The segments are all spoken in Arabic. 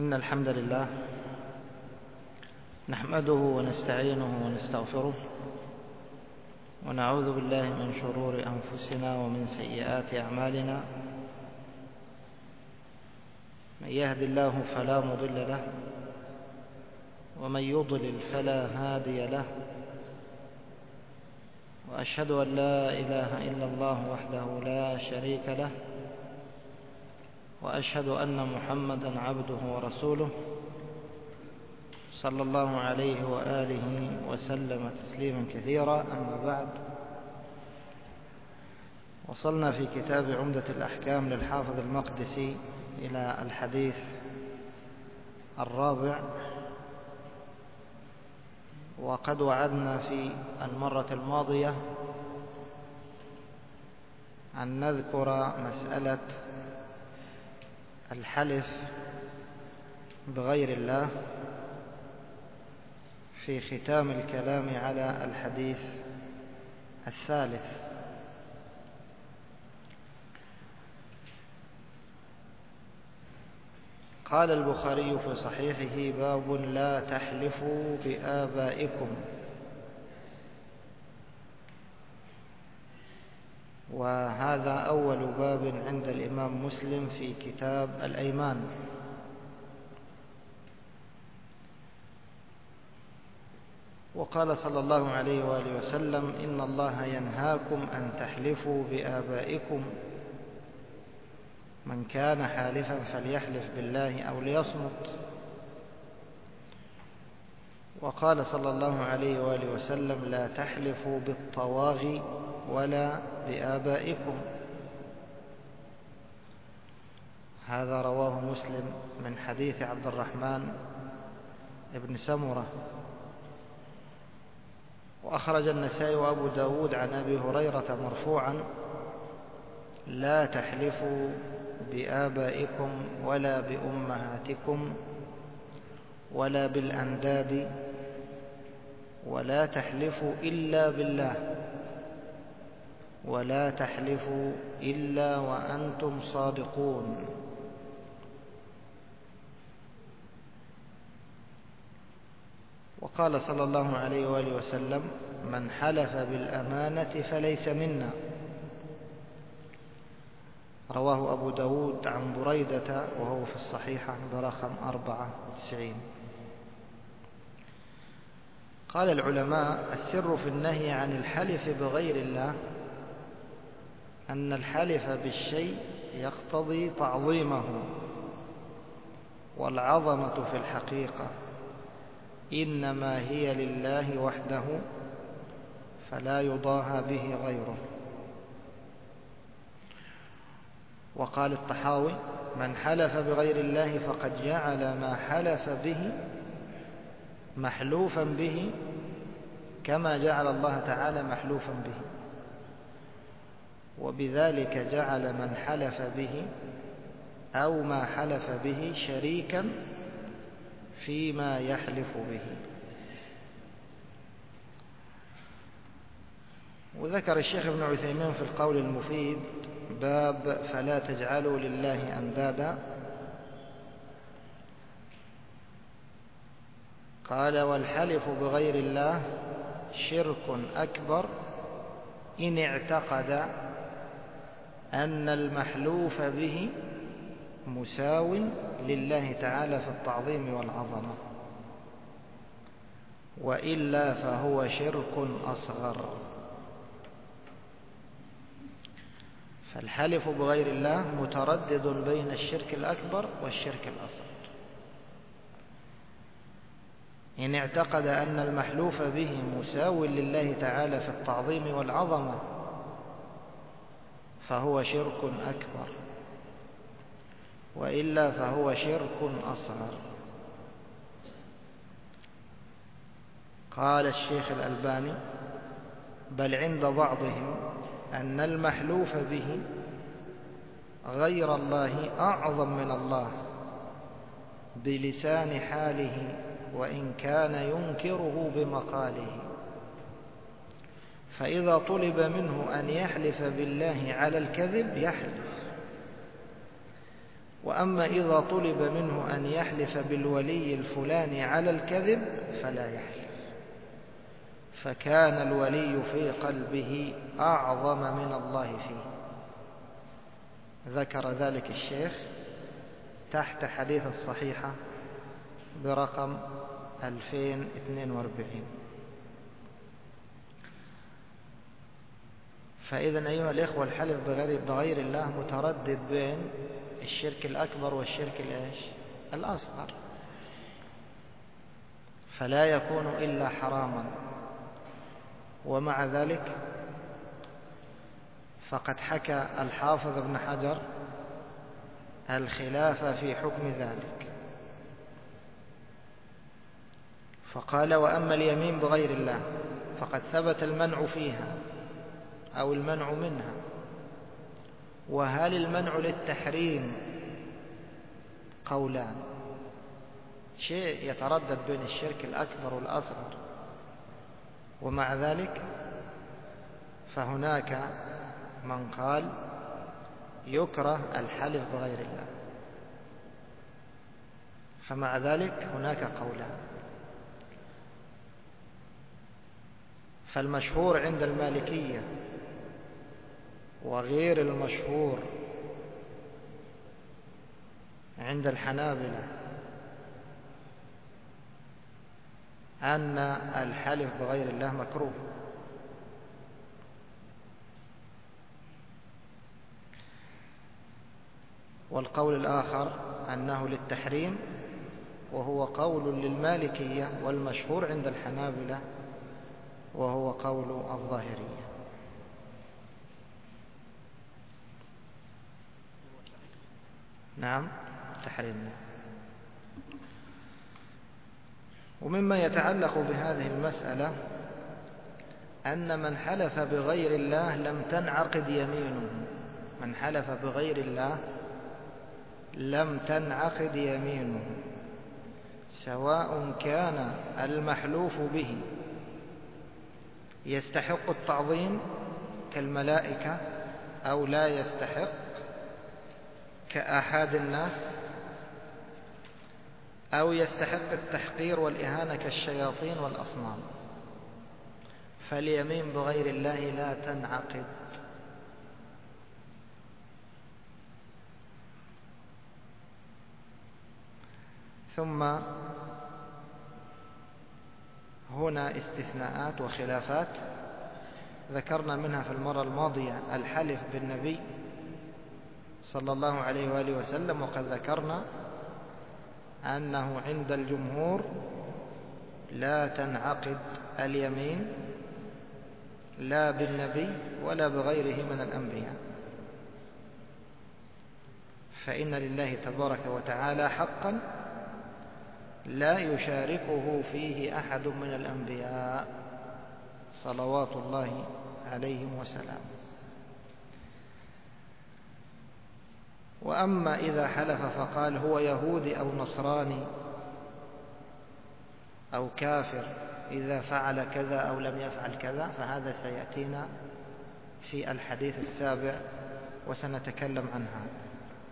إن الحمد لله نحمده ونستعينه ونستغفره ونعوذ بالله من شرور أنفسنا ومن سيئات أعمالنا. من يهد الله فلا مضل له ومن يضلل فلا هادي له، وأشهد أن لا إله إلا الله وحده لا شريك له، وأشهد أن محمدا عبده ورسوله صلى الله عليه وآله وسلم تسليما كثيرا. أما بعد، وصلنا في كتاب عمدة الأحكام للحافظ المقدسي إلى الحديث الرابع، وقد وعدنا في المرة الماضية أن نذكر مسألة الحلف بغير الله في ختام الكلام على الحديث الثالث. قال البخاري في صحيحه: باب لا تحلفوا بآبائكم. وهذا أول باب عند الإمام مسلم في كتاب الأيمان. وقال صلى الله عليه وآله وسلم: إن الله ينهاكم أن تحلفوا بآبائكم، من كان حالفا فليحلف بالله أو ليصمت. وقال صلى الله عليه وآله وسلم: لا تحلفوا بالطواغي ولا بآبائكم. هذا رواه مسلم من حديث عبد الرحمن بن سمرة. وأخرج النسائي وأبو داود عن أبي هريرة مرفوعا: لا تحلفوا بآبائكم ولا بأمهاتكم ولا بالأنداد، ولا تحلفوا إلا بالله، ولا تحلفوا إلا وأنتم صادقون. وقال صلى الله عليه وآله وسلم: من حلف بالأمانة فليس منا. رواه أبو داود عن بريدة وهو في الصحيحة برقم 94. قال العلماء: السر في النهي عن الحلف بغير الله أن الحلف بالشيء يقتضي تعظيمه، والعظمة في الحقيقة إنما هي لله وحده، فلا يضاهى به غيره. وقال الطحاوي: من حلف بغير الله فقد جعل ما حلف به محلوفا به، كما جعل الله تعالى محلوفا به، وبذلك جعل من حلف به أو ما حلف به شريكا فيما يحلف به. وذكر الشيخ ابن عثيمين في القول المفيد باب فلا تجعلوا لله أندادا. قال: والحلف بغير الله شرك أكبر إن اعتقد أن المحلوف به مساو لله تعالى في التعظيم والعظمة، وإلا فهو شرك أصغر. فالحلف بغير الله متردد بين الشرك الأكبر والشرك الأصغر. إن اعتقد أن المحلوف به مساو لله تعالى في التعظيم والعظمة فهو شرك أكبر، وإلا فهو شرك أصغر. قال الشيخ الألباني: بل عند بعضهم أن المحلوف به غير الله أعظم من الله بلسان حاله، وإن كان ينكره بمقاله. فإذا طلب منه أن يحلف بالله على الكذب يحلف، وأما إذا طلب منه أن يحلف بالولي الفلاني على الكذب فلا يحلف، فكان الولي في قلبه أعظم من الله فيه. ذكر ذلك الشيخ تحت حديث الصحيحة برقم 2042. فإذا أيها الإخوة الحلف بغير الله متردد بين الشرك الأكبر والشرك الأصغر، فلا يكون إلا حراما. ومع ذلك فقد حكى الحافظ ابن حجر الخلاف في حكم ذلك، فقال: وأما اليمين بغير الله فقد ثبت المنع فيها أو المنع منها. وهل المنع للتحريم؟ قولان، شيء يتردد بين الشرك الأكبر والأصغر، ومع ذلك فهناك من قال يكره الحلف بغير الله، فمع ذلك هناك قولان. فالمشهور عند المالكية وغير المشهور عند الحنابلة أن الحلف بغير الله مكروه. والقول الآخر أنه للتحريم، وهو قول للمالكية، والمشهور عند الحنابلة وهو قول الظاهرية. نعم، تحريم. ومما يتعلق بهذه المسألة أن من حلف بغير الله لم تنعقد يمينه. من حلف بغير الله لم تنعقد يمينه، سواء كان المحلوف به يستحق التعظيم كالملائكة أو لا يستحق كأحد الناس، أو يستحق التحقير والإهانة كالشياطين والأصنام، فاليمين بغير الله لا تنعقد. ثم هنا استثناءات وخلافات ذكرنا منها في المرة الماضية الحلف بالنبي صلى الله عليه وآله وسلم، وقد ذكرنا أنه عند الجمهور لا تنعقد اليمين لا بالنبي ولا بغيره من الأنبياء، فإن لله تبارك وتعالى حقا لا يشاركه فيه أحد من الأنبياء صلوات الله عليهم وسلامه. وأما إذا حلف فقال هو يهودي أو نصراني أو كافر إذا فعل كذا أو لم يفعل كذا، فهذا سيأتينا في الحديث السابع وسنتكلم عن هذا.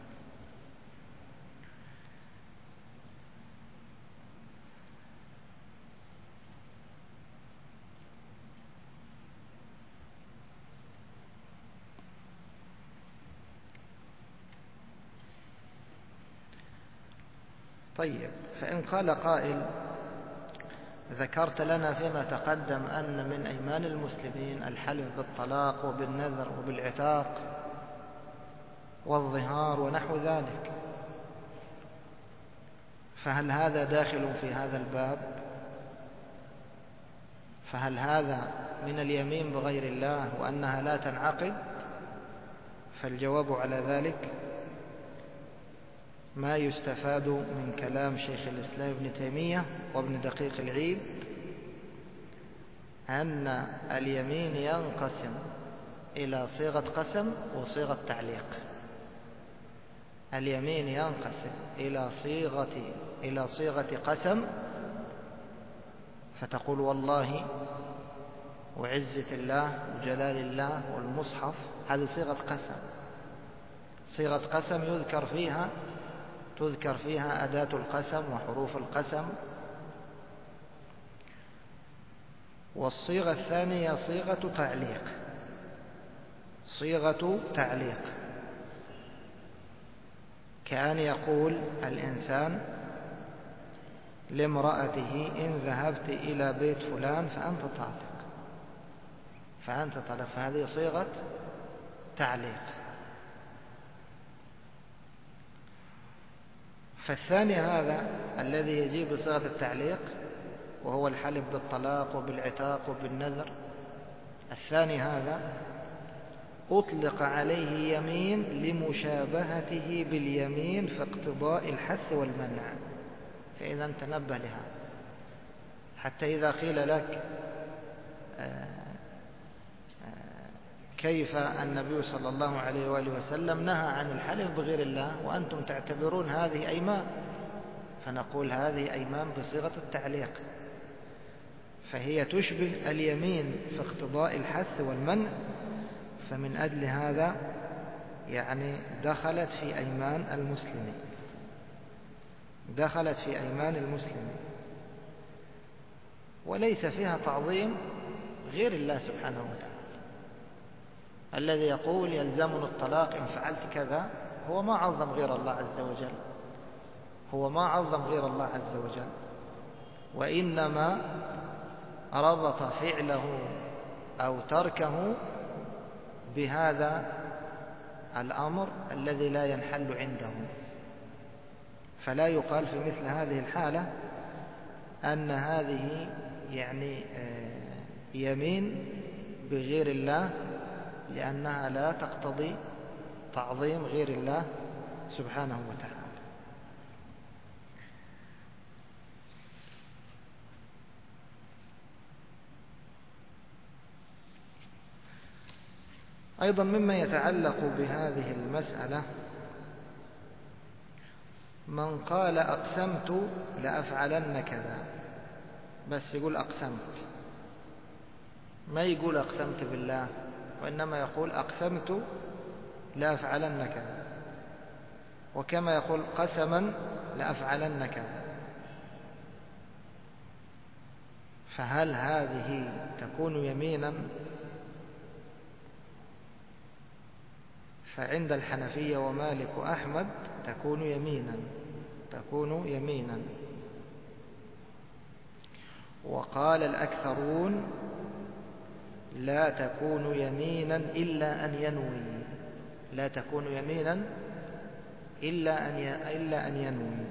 طيب، فإن قال قائل: ذكرت لنا فيما تقدم أن من أيمان المسلمين الحلف بالطلاق وبالنذر وبالعتاق والظهار ونحو ذلك، فهل هذا داخل في هذا الباب؟ فهل هذا من اليمين بغير الله وأنها لا تنعقد؟ فالجواب على ذلك ما يستفاد من كلام شيخ الإسلام ابن تيمية وابن دقيق العيد، أن اليمين ينقسم إلى صيغة قسم وصيغة تعليق. اليمين ينقسم إلى صيغة قسم، فتقول والله وعزة الله وجلال الله والمصحف، هذه صيغة قسم. صيغة قسم يذكر فيها تذكر فيها أداة القسم وحروف القسم. والصيغة الثانية صيغة تعليق، صيغة تعليق، كأن يقول الإنسان لامرأته إن ذهبت إلى بيت فلان فأنت طالق، فأنت طالق، فهذه صيغة تعليق. فالثاني هذا الذي يجيب بصيغة التعليق وهو الحلف بالطلاق وبالعتاق وبالنذر، الثاني هذا أطلق عليه يمين لمشابهته باليمين في اقتضاء الحث والمنع. فإذا تنبه لها، حتى إذا قيل لك كيف النبي صلى الله عليه وآله وسلم نهى عن الحلف بغير الله وأنتم تعتبرون هذه أيمان، فنقول هذه أيمان بصيغة التعليق، فهي تشبه اليمين في اقتضاء الحث والمنع، فمن أجل هذا يعني دخلت في أيمان المسلمين، دخلت في أيمان المسلمين، وليس فيها تعظيم غير الله سبحانه وتعالى. الذي يقول يلزمني الطلاق إن فعلت كذا هو ما عظم غير الله عز وجل، هو ما عظم غير الله عز وجل، وإنما ربط فعله أو تركه بهذا الأمر الذي لا ينحل عنده. فلا يقال في مثل هذه الحالة أن هذه يعني يمين بغير الله، لأنها لا تقتضي تعظيم غير الله سبحانه وتعالى. أيضا مما يتعلق بهذه المسألة من قال أقسمت لأفعلن كذا، بس يقول أقسمت، ما يقول أقسمت بالله، وإنما يقول أقسمت لأفعلن كذا، وكما يقول قسما لأفعلن كذا. فهل هذه تكون يمينا؟ فعند الحنفية ومالك وأحمد تكون يمينا، تكون يمينا. وقال الأكثرون لا تكون يمينا إلا أن ينوي، لا تكون يمينا إلا أن ينوي.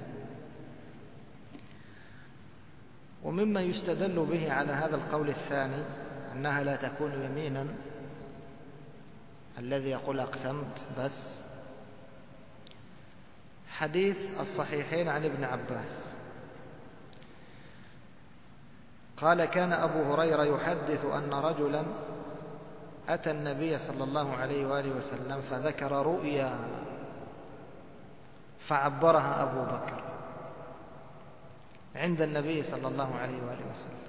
ومما يستدل به على هذا القول الثاني أنها لا تكون يمينا، الذي يقول أقسمت بس، حديث الصحيحين عن ابن عباس قال كان أبو هريرة يحدث أن رجلا أتى النبي صلى الله عليه وآله وسلم فذكر رؤيا فعبرها أبو بكر عند النبي صلى الله عليه وآله وسلم،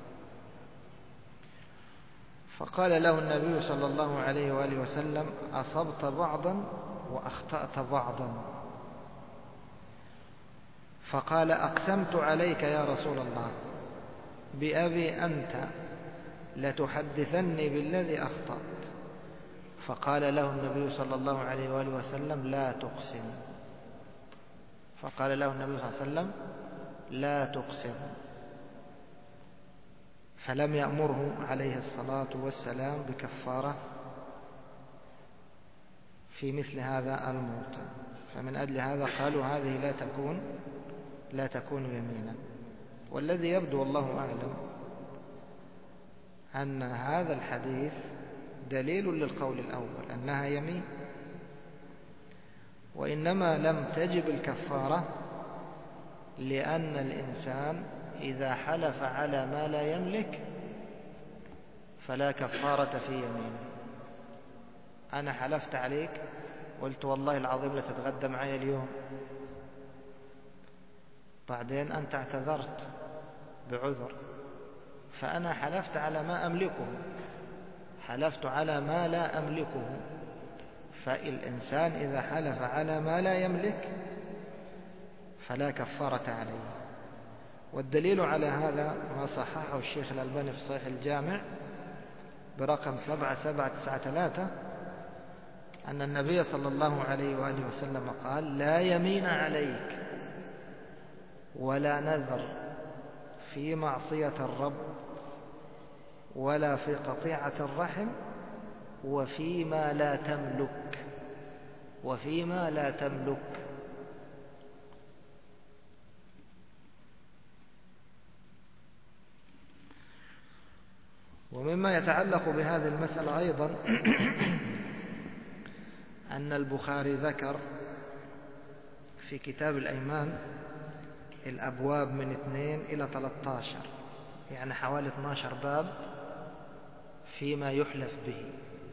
فقال له النبي صلى الله عليه وآله وسلم أصبت بعضا وأخطأت بعضا، فقال أقسمت عليك يا رسول الله بأبي أنت لتحدثني بالذي أخطأت، فقال له النبي صلى الله عليه وآله وسلم لا تقسم، فقال له النبي صلى الله عليه وسلم لا تقسم، فلم يأمره عليه الصلاة والسلام بكفارة في مثل هذا الموطن. فمن أجل هذا قالوا هذه لا تكون يمينا. والذي يبدو والله أعلم أن هذا الحديث دليل للقول الأول أنها يمين، وإنما لم تجب الكفارة لأن الإنسان إذا حلف على ما لا يملك فلا كفارة في يمينه. أنا حلفت عليك قلت والله العظيم لتتغدى معي اليوم، بعدين أنت اعتذرت بعذر، فأنا حلفت على ما أملكه، حلفت على ما لا أملكه. فالإنسان إذا حلف على ما لا يملك فلا كفارة عليه. والدليل على هذا ما صححه الشيخ الألباني في صحيح الجامع برقم 7793 أن النبي صلى الله عليه وآله وسلم قال: لا يمين عليك ولا نذر في معصية الرب ولا في قطيعة الرحم وفيما لا تملك. وفيما لا تملك. ومما يتعلق بهذه المسألة أيضا أن البخاري ذكر في كتاب الأيمان الأبواب من 2 إلى 13، يعني حوالي 12 باب فيما يحلف به،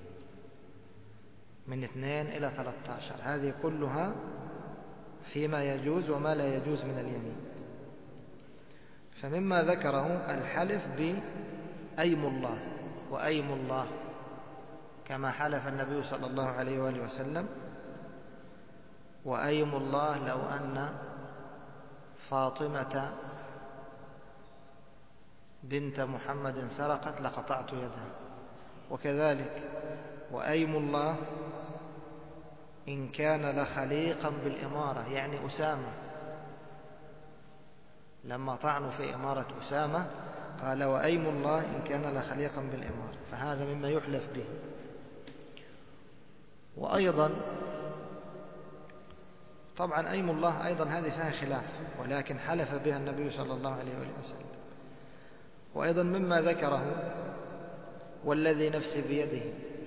من 2 إلى 13. هذه كلها فيما يجوز وما لا يجوز من اليمين. فمما ذكره الحلف بأيم الله، وأيم الله كما حلف النبي صلى الله عليه وآله وسلم: وأيم الله لو أن فاطمة بنت محمد سرقت لقطعت يدها. وكذلك وأيم الله إن كان لخليقا بالإمارة، يعني أسامة لما طعنوا في إمارة أسامة قال: وأيم الله إن كان لخليقا بالإمارة، فهذا مما يحلف به. وأيضا طبعا أيم الله أيضا هذه فيها خلاف، ولكن حلف بها النبي صلى الله عليه وسلم. وأيضا مما ذكره: والذي نفسي بيده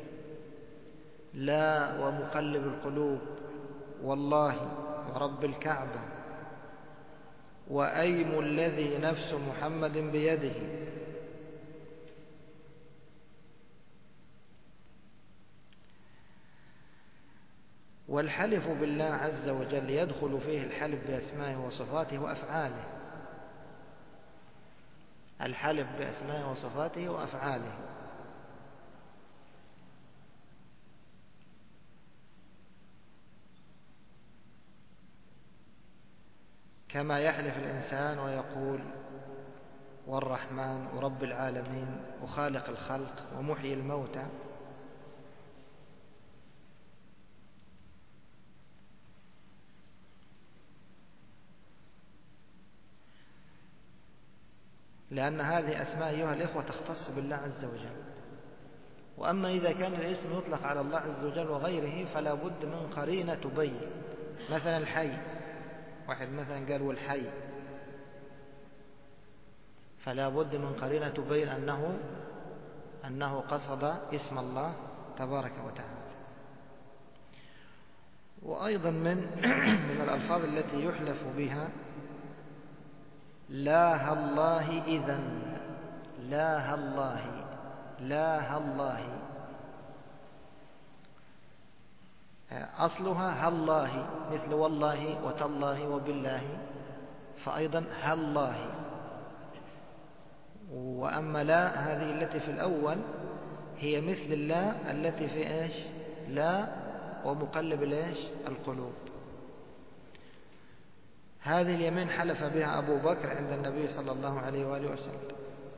لا ومقلب القلوب والله ورب الكعبة وأيم الذي نفس محمد بيده. والحلف بالله عز وجل يدخل فيه الحلف بأسمائه وصفاته وأفعاله. الحلف بأسمائه وصفاته وأفعاله، كما يحلف الإنسان ويقول: والرحمن ورب العالمين وخالق الخلق ومحيي الموتى. لأن هذه أسماء أيها الإخوة تختص بالله عز وجل. وأما إذا كان الاسم يطلق على الله عز وجل وغيره فلا بد من قرينة تبين. مثلا الحي، واحد مثلا قال والحي، فلا بد من قرينة تبين أنه قصد اسم الله تبارك وتعالى. وأيضا من الألفاظ التي يحلف بها: لا الله إذن، لا الله، لا الله، أصلها هالله، مثل والله وتالله وبالله، فأيضا هالله. وأما لا هذه التي في الأول هي مثل الله التي في إيش؟ لا ومقلب الإيش؟ القلوب. هذه اليمين حلف بها أبو بكر عند النبي صلى الله عليه وآله وسلم.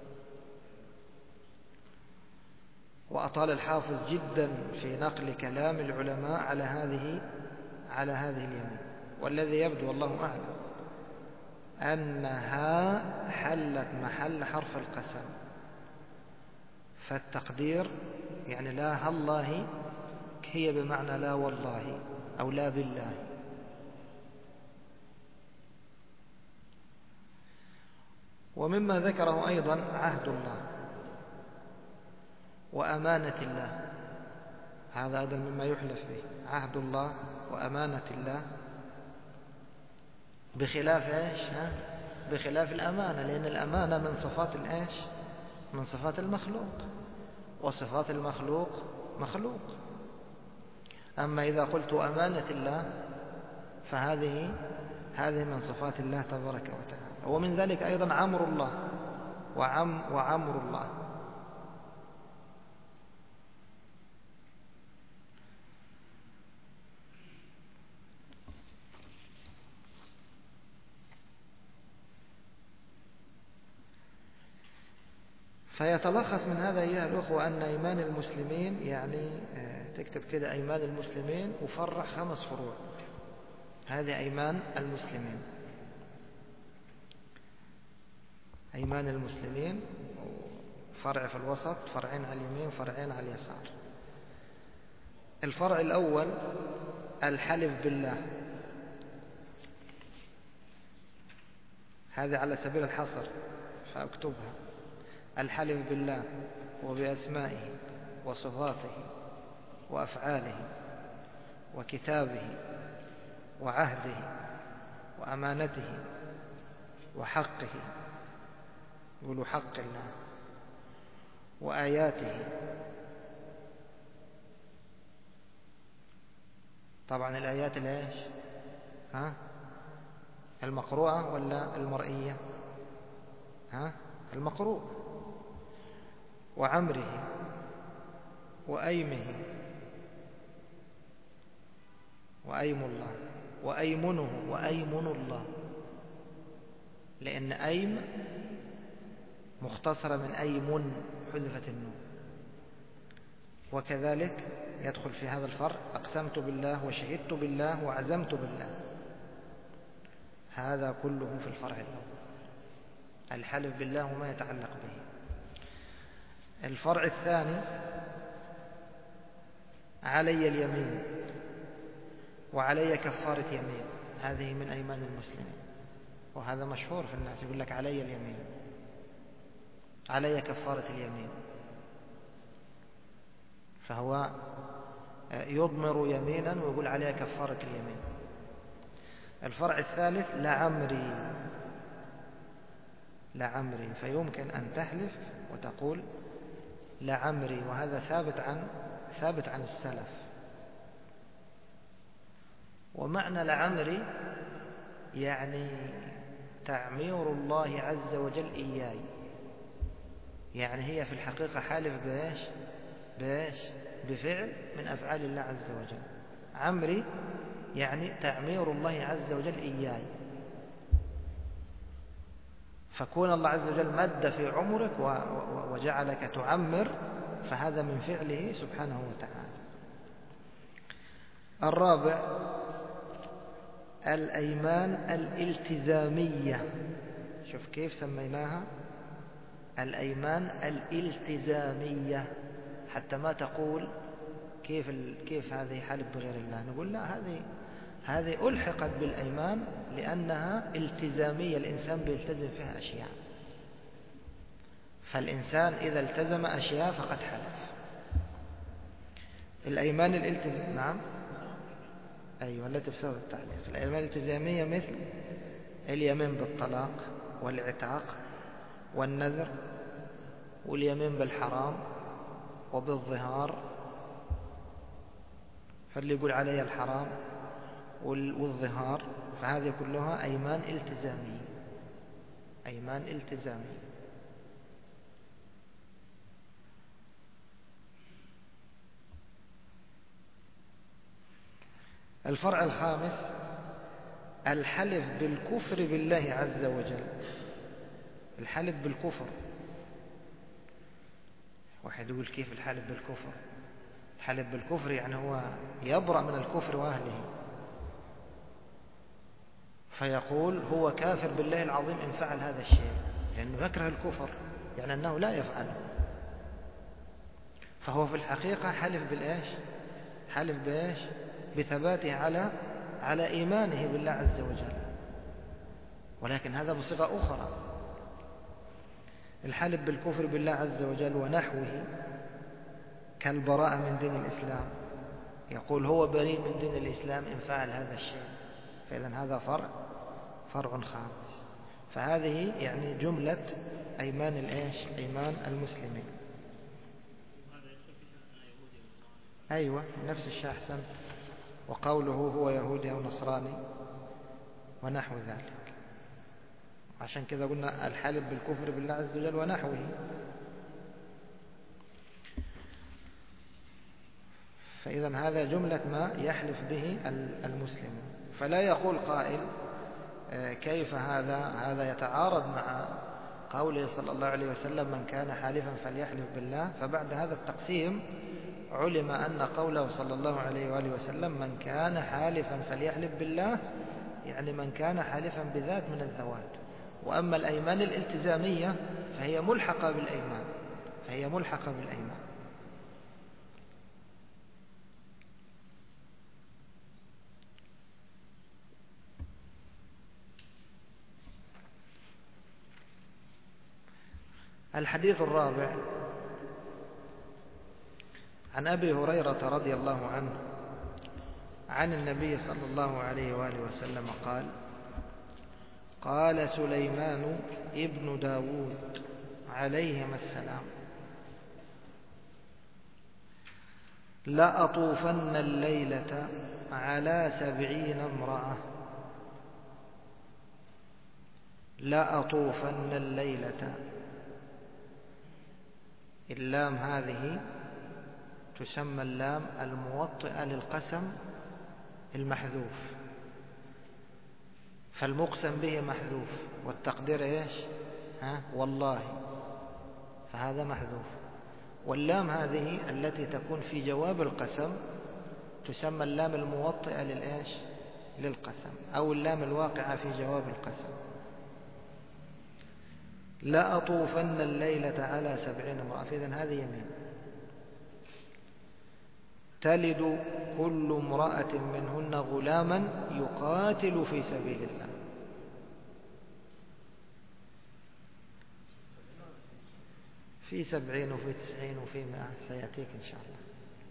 وأطال الحافظ جدا في نقل كلام العلماء على هذه اليمين. والذي يبدو والله أعلم أنها حلت محل حرف القسم، فالتقدير يعني لا الله هي بمعنى لا والله أو لا بالله. ومما ذكره أيضا عهد الله وأمانة الله، هذا أيضا مما يحلف به، عهد الله وأمانة الله، بخلاف إيش؟ بخلاف الأمانة، لأن الأمانة من صفات الإيش؟ من صفات المخلوق، وصفات المخلوق مخلوق. أما إذا قلت أمانة الله فهذه من صفات الله تبارك وتعالى. ومن ذلك أيضا عمر الله وعمر الله. فيتلخص من هذا أيها الأخوة أن أيمان المسلمين يعني تكتب كده أيمان المسلمين وفرع 5 فروع. هذه أيمان المسلمين، أيمان المسلمين فرع في الوسط، فرعين على اليمين، فرعين على اليسار. الفرع الأول الحلف بالله، هذه على سبيل الحصر فأكتبها. الحلف بالله وبأسمائه وصفاته وأفعاله وكتابه وعهده وأمانته وحقه، يقولوا حق الله، وآياته. طبعا الآيات ليش؟ المقروءة ولا المرئية؟ المقروء. وعمره وأيمه وأيم الله وأيمنه وأيمن الله، لأن أيم مختصرة من أيمن حذفت النون. وكذلك يدخل في هذا الفرع أقسمت بالله وشهدت بالله وعزمت بالله، هذا كله في الفرع الأول، الحلف بالله وما يتعلق به. الفرع الثاني علي اليمين وعلي كفارة يمين، هذه من أيمان المسلمين، وهذا مشهور في الناس، يقول لك علي اليمين، علي كفارة اليمين، فهو يضمر يمينا ويقول عليها كفارة اليمين. الفرع الثالث لعمري، فيمكن أن تحلف وتقول لعمري، وهذا ثابت عن السلف. ومعنى لعمري يعني تعمير الله عز وجل إياي، يعني هي في الحقيقة حالف بفعل من أفعال الله عز وجل. عمري يعني تعمير الله عز وجل إياي، فكون الله عز وجل مد في عمرك وجعلك تعمر، فهذا من فعله سبحانه وتعالى. الرابع الأيمان الالتزامية، شوف كيف سميناها الأيمان الالتزامية، حتى ما تقول كيف هذه حلف بغير الله، نقول لا، هذه ألحقت بالأيمان لأنها التزامية، الإنسان بيلتزم فيها أشياء، فالإنسان إذا التزم أشياء فقد حلف. الأيمان الالتزامية، نعم، أيوة، التي بسبب التعليق. الأيمان الالتزامية مثل اليمين بالطلاق والعتاق والنذر واليمين بالحرام وبالظهار، فاللي يقول علي الحرام والظهار، فهذه كلها أيمان التزامية، أيمان التزامية. الفرع الخامس الحلف بالكفر بالله عز وجل، الحلف بالكفر. واحد يقول كيف الحلف بالكفر؟ الحلف بالكفر يعني هو يبرأ من الكفر وأهله، فيقول هو كافر بالله العظيم إن فعل هذا الشيء، لأنه يكره الكفر، يعني أنه لا يفعله، فهو في الحقيقة حلف بالإيش؟ حلف بإيش؟ بثباته على إيمانه بالله عز وجل، ولكن هذا بصيغة أخرى. الحلف بالكفر بالله عز وجل ونحوه كالبراءة من دين الإسلام، يقول هو بريء من دين الإسلام إن فعل هذا الشيء، فإذا هذا فرع خامس. فهذه يعني جملة أيمان الإيش؟ أيمان المسلمين. أيوة، نفس الشيء أحسن. وقوله هو يهودي أو نصراني ونحو ذلك، عشان كذا قلنا الحلف بالكفر بالله عز وجل ونحوه. فإذا هذا جملة ما يحلف به المسلم. فلا يقول قائل كيف هذا يتعارض مع قوله صلى الله عليه وسلم من كان حالفا فليحلف بالله، فبعد هذا التقسيم علم أن قوله صلى الله عليه وآله وسلم من كان حالفا فليحلف بالله يعني من كان حالفا بذات من الذوات. وأما الأيمان الالتزامية فهي ملحقة بالأيمان، الحديث الرابع عن أبي هريرة رضي الله عنه عن النبي صلى الله عليه وآله وسلم قال: قال سليمان ابن داود عليهما السلام: لأطوفن الليلة على 70 امرأة. لأطوفن الليلة، اللام هذه تسمى اللام الموطئة للقسم المحذوف، فالمقسم به محذوف والتقدير ايش؟ والله، فهذا محذوف. واللام هذه التي تكون في جواب القسم تسمى اللام الموطئة للإيش؟ للقسم، أو اللام الواقعة في جواب القسم. لأطوفن الليلة على 70 امرأة، إذن هذه يمين. تلد كل امرأة منهن غلاما يقاتل في سبيل الله. في 70 وفي 90 وفي 100 سيأتيك إن شاء الله.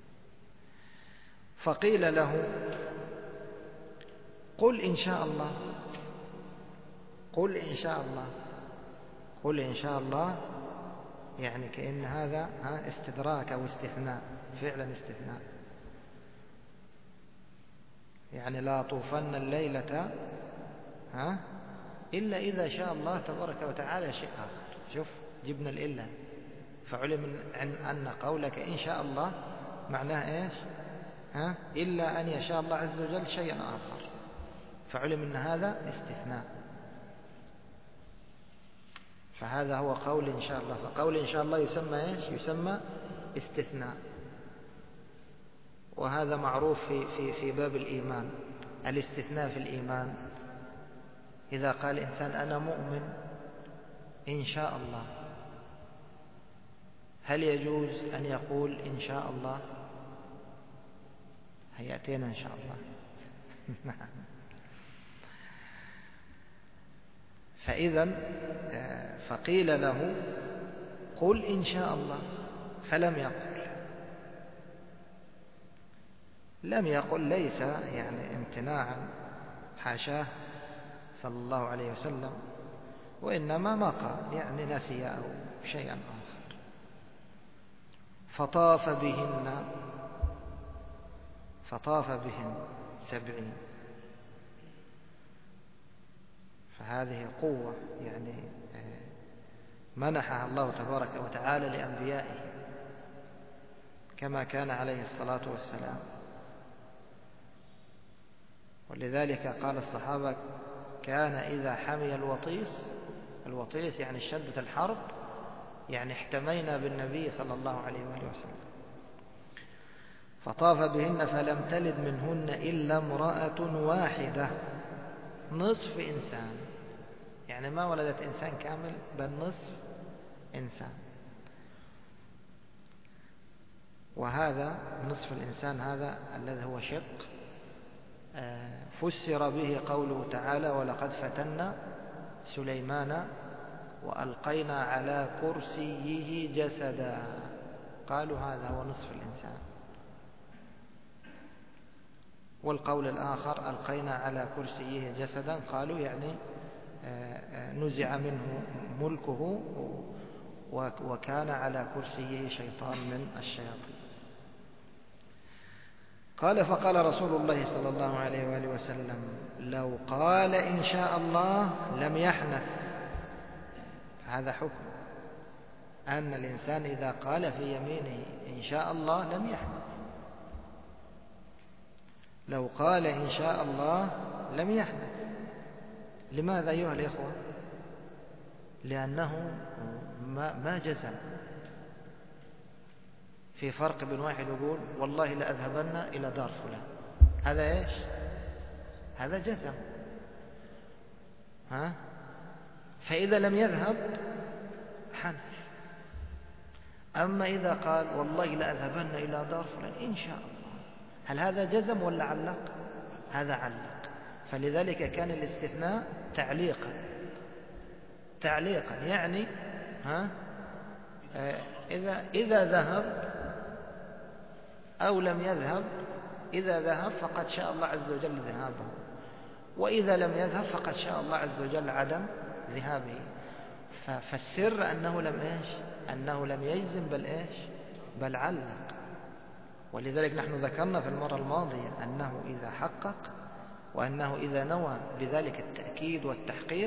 فقيل له: قل إن شاء الله. قل إن شاء الله. قل إن شاء الله يعني كأن هذا استدراك أو استثناء، فعلا استثناء، يعني لا طوفن الليلة إلا إذا شاء الله تبارك وتعالى شيء آخر. شوف جبنا الإلا، فعلم أن قولك إن شاء الله معناه إيش؟ إلا أن يشاء الله عز وجل شيئا آخر، فعلم أن هذا استثناء، فهذا هو قول إن شاء الله. فقول إن شاء الله يسمى إيش؟ يسمى استثناء. وهذا معروف في باب الإيمان، الاستثناء في الإيمان. إذا قال إنسان أنا مؤمن إن شاء الله، هل يجوز أن يقول إن شاء الله؟ هيأتينا إن شاء الله. فإذا فقيل له: قل إن شاء الله، فلم يقل. لم يقل ليس يعني امتناعا، حاشاه صلى الله عليه وسلم، وإنما ما قال يعني نسي أو شيئا آخر. فطاف بهن 70. فهذه قوة يعني منحها الله تبارك وتعالى لأنبيائه، كما كان عليه الصلاة والسلام. ولذلك قال الصحابة: كان إذا حمي الوطيس يعني شدة الحرب، يعني احتمينا بالنبي صلى الله عليه وآله وسلم. فطاف بهن فلم تلد منهن إلا امرأة واحدة، نصف إنسان، يعني ما ولدت إنسان كامل بل نصف إنسان. وهذا نصف الإنسان هذا الذي هو شق فسر به قوله تعالى: ولقد فتنا سليمان وألقينا على كرسيه جسدا. قالوا هذا هو نصف الإنسان. والقول الآخر: ألقينا على كرسيه جسدا، قالوا يعني نزع منه ملكه وكان على كرسيه شيطان من الشياطين. قال: فقال رسول الله صلى الله عليه وآله وسلم: لو قال إن شاء الله لم يحنث. هذا حكم أن الإنسان إذا قال في يمينه إن شاء الله لم يحنث. لو قال إن شاء الله لم يحنث. لماذا أيها الإخوة؟ لأنه ما جزم. في فرق بين واحد يقول والله لأذهبن إلى دار فلان، هذا إيش؟ هذا جزم. فإذا لم يذهب حنث. أما إذا قال والله لأذهبن إلى دار فلان إن شاء الله، هل هذا جزم ولا علق؟ هذا علق. فلذلك كان الاستثناء تعليقا يعني إذا ذهب أو لم يذهب، إذا ذهب فقد شاء الله عز وجل ذهابه، وإذا لم يذهب فقد شاء الله عز وجل عدم ذهابه. فالسر أنه لم يجزم بل علق. ولذلك نحن ذكرنا في المرة الماضية أنه إذا حقق وأنه إذا نوى بذلك التأكيد والتحقيق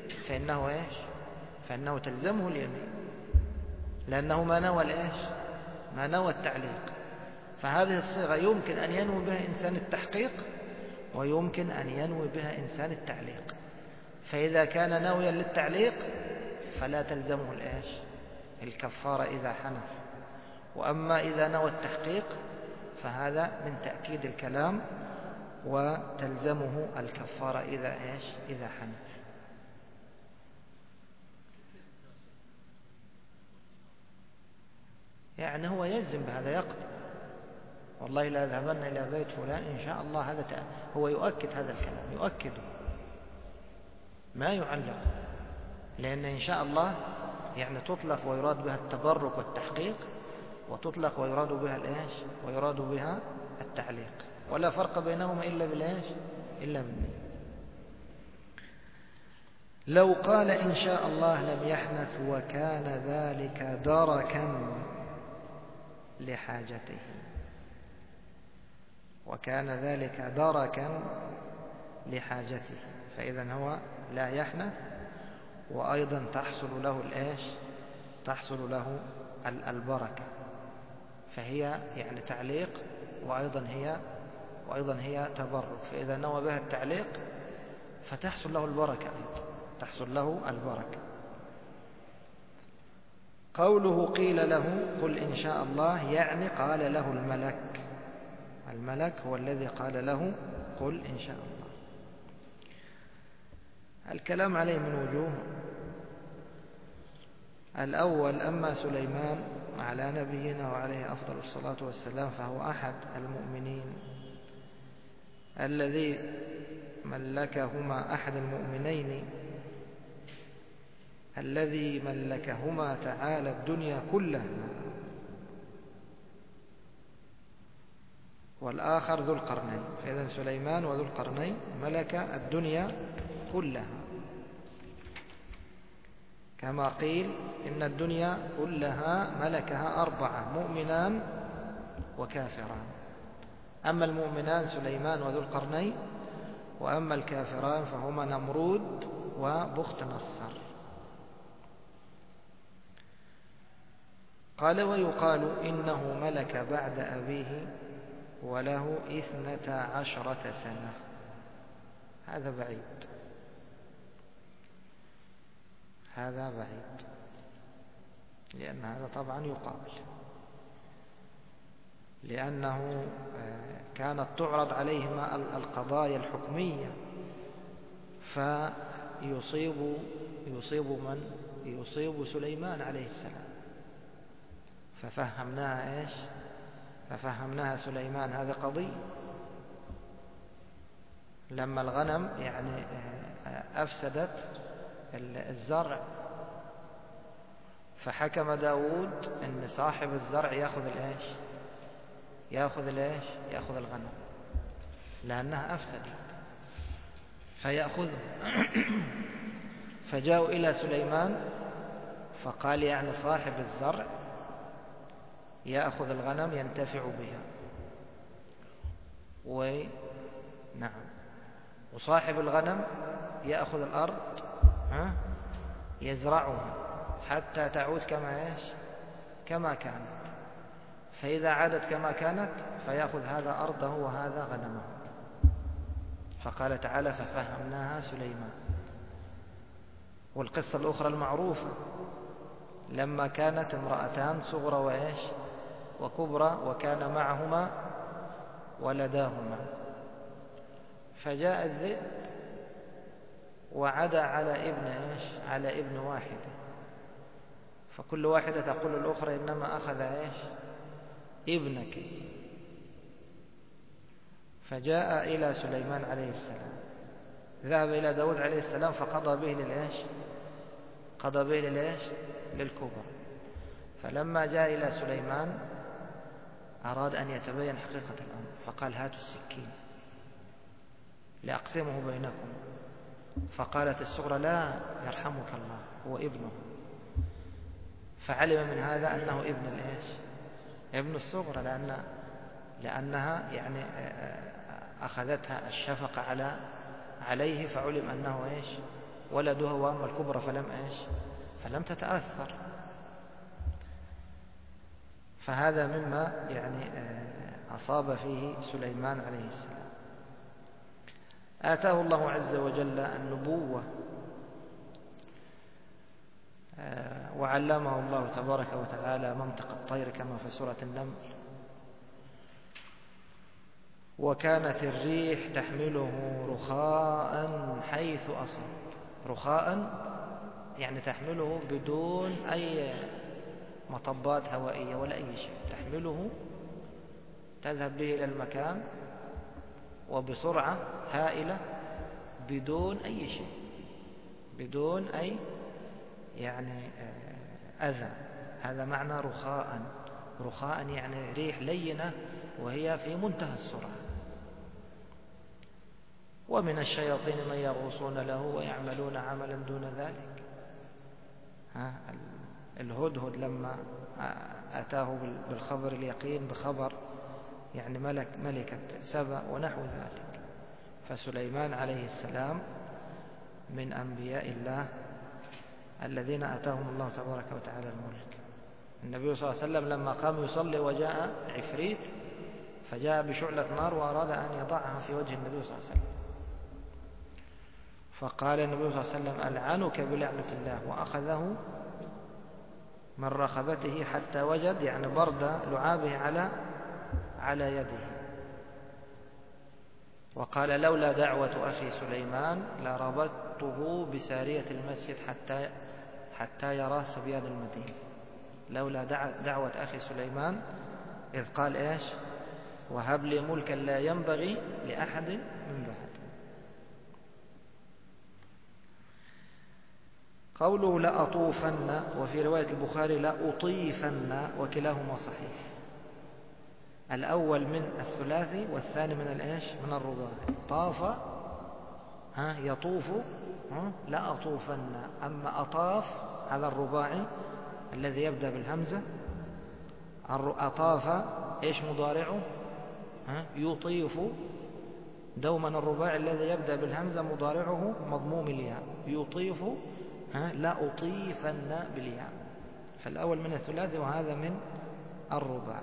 فإنه تلزمه اليمين، لأنه ما نوى التعليق. فهذه الصيغة يمكن أن ينوي بها إنسان التحقيق ويمكن أن ينوي بها إنسان التعليق. فإذا كان ناويا للتعليق فلا تلزمه الكفارة إذا حنث. وأما إذا نوى التحقيق فهذا من تأكيد الكلام وتلزمه الكفارة إذا حنث. يعني هو يجزم بهذا، يقضي والله لا أذهبن إلى بيت فلان إن شاء الله، هذا هو يؤكد هذا الكلام، يؤكده ما يعلق. لأن إن شاء الله يعني تطلق ويراد بها التبرك والتحقيق، وتطلق ويراد بها التعليق، ولا فرق بينهما إلا بالنية. لو قال إن شاء الله لم يحنث وكان ذلك دركا لحاجته، فإذا هو لا يحنث، وأيضا تحصل له البركة. فهي يعني تعليق وأيضا هي تبرك. فإذا نوى بها التعليق فتحصل له البركة. قوله قيل له قل إن شاء الله، يعني قال له الملك هو الذي قال له قل إن شاء الله. الكلام عليه من وجوه. الأول، أما سليمان على نبينا وعليه أفضل الصلاة والسلام فهو أحد المؤمنين الذي ملكهما، أحد المؤمنين الذي ملكهما تعالى الدنيا كلها، والآخر ذو القرنين. فإذا سليمان وذو القرنين ملك الدنيا كلها، كما قيل إن الدنيا كلها ملكها 4: مؤمنان وكافران. أما المؤمنان سليمان وذو القرنين، وأما الكافران فهما نمرود وبخت نصر. قال ويقال إنه ملك بعد أبيه وله 12 سنة. هذا بعيد، لأن هذا طبعا يقابل، لأنه كانت تعرض عليهما القضايا الحكمية، يصيب سليمان عليه السلام، ففهمناها سليمان هذه قضية. لما الغنم يعني أفسدت الزرع، فحكم داود أن صاحب الزرع يأخذ الغنم، لأنها أفسدت فيأخذه. فجاءوا إلى سليمان فقال يعني صاحب الزرع يأخذ الغنم ينتفع بها، وصاحب الغنم يأخذ الأرض يزرعها حتى تعود كما كانت. فإذا عادت كما كانت فيأخذ هذا أرضه وهذا غنمه. فقال تعالى ففهمناها سليمان. والقصة الأخرى المعروفة لما كانت امرأتان صغرى وإيش وكبرى وكان معهما ولداهما، فجاء الذئب وعدا على ابن إيش على ابن واحدة، فكل واحدة تقول الأخرى إنما أخذ إيش ابنك. فجاء إلى سليمان عليه السلام، ذهب إلى داود عليه السلام فقضى به للإيش قضى به للإيش للكبرى. فلما جاء إلى سليمان أراد أن يتبين حقيقة الأمر، فقال هاتوا السكين لأقسمه بينكم. فقالت الصغرى لا يرحمك الله هو ابنه، فعلم من هذا أنه ابن الإيش ابن الصغرى، لأنها يعني أخذتها الشفقة عليه، فعلم أنه إيش ولدها، وأما الكبرى فلم تتأثر. فهذا مما يعني أصاب فيه سليمان عليه السلام. آتاه الله عز وجل النبوة وعلمه الله تبارك وتعالى منطق الطير كما في سورة النمل. وكانت الريح تحمله رخاء حيث أصاب. رخاء يعني تحمله بدون أي مطبات هوائية ولا أي شيء، تحمله تذهب به إلى المكان وبسرعة هائلة بدون أي شيء، بدون أي يعني أذى. هذا معنى رخاء. رخاء يعني ريح لينة وهي في منتهى السرعة. ومن الشياطين من يغوصون له ويعملون عملا دون ذلك. الهدهد لما أتاه بالخبر اليقين بخبر يعني ملكة سبأ ونحو ذلك. فسليمان عليه السلام من أنبياء الله الذين أتاهم الله تبارك وتعالى الملك. النبي صلى الله عليه وسلم لما قام يصلي وجاء عفريت فجاء بشعلة نار وأراد أن يضعها في وجه النبي صلى الله عليه وسلم، فقال النبي صلى الله عليه وسلم ألعنك بلعنة الله، وأخذه من رخبته حتى وجد يعني برد لعابه على يده. وقال لولا دعوة أخي سليمان لربطته بسارية المسجد حتى يرى صبيان المدينة. لولا دعوة أخي سليمان إذ قال إيش وهب لي ملكا لا ينبغي لأحد من بعد. قوله لأطوفن، وفي رواية البخاري لأطيفن، وكلاهما صحيح. الأول من الثلاثي والثاني من الإيش من الرباعي. طاف يطوف لأطوفن. أما أطاف هذا الرباعي الذي يبدأ بالهمزة. أطاف إيش مضارعه يطيف. دوما الرباعي الذي يبدأ بالهمزة مضارعه مضموم الياء. يطيف لا أطيفن بالياء. فالأول من الثلاثي وهذا من الرباع.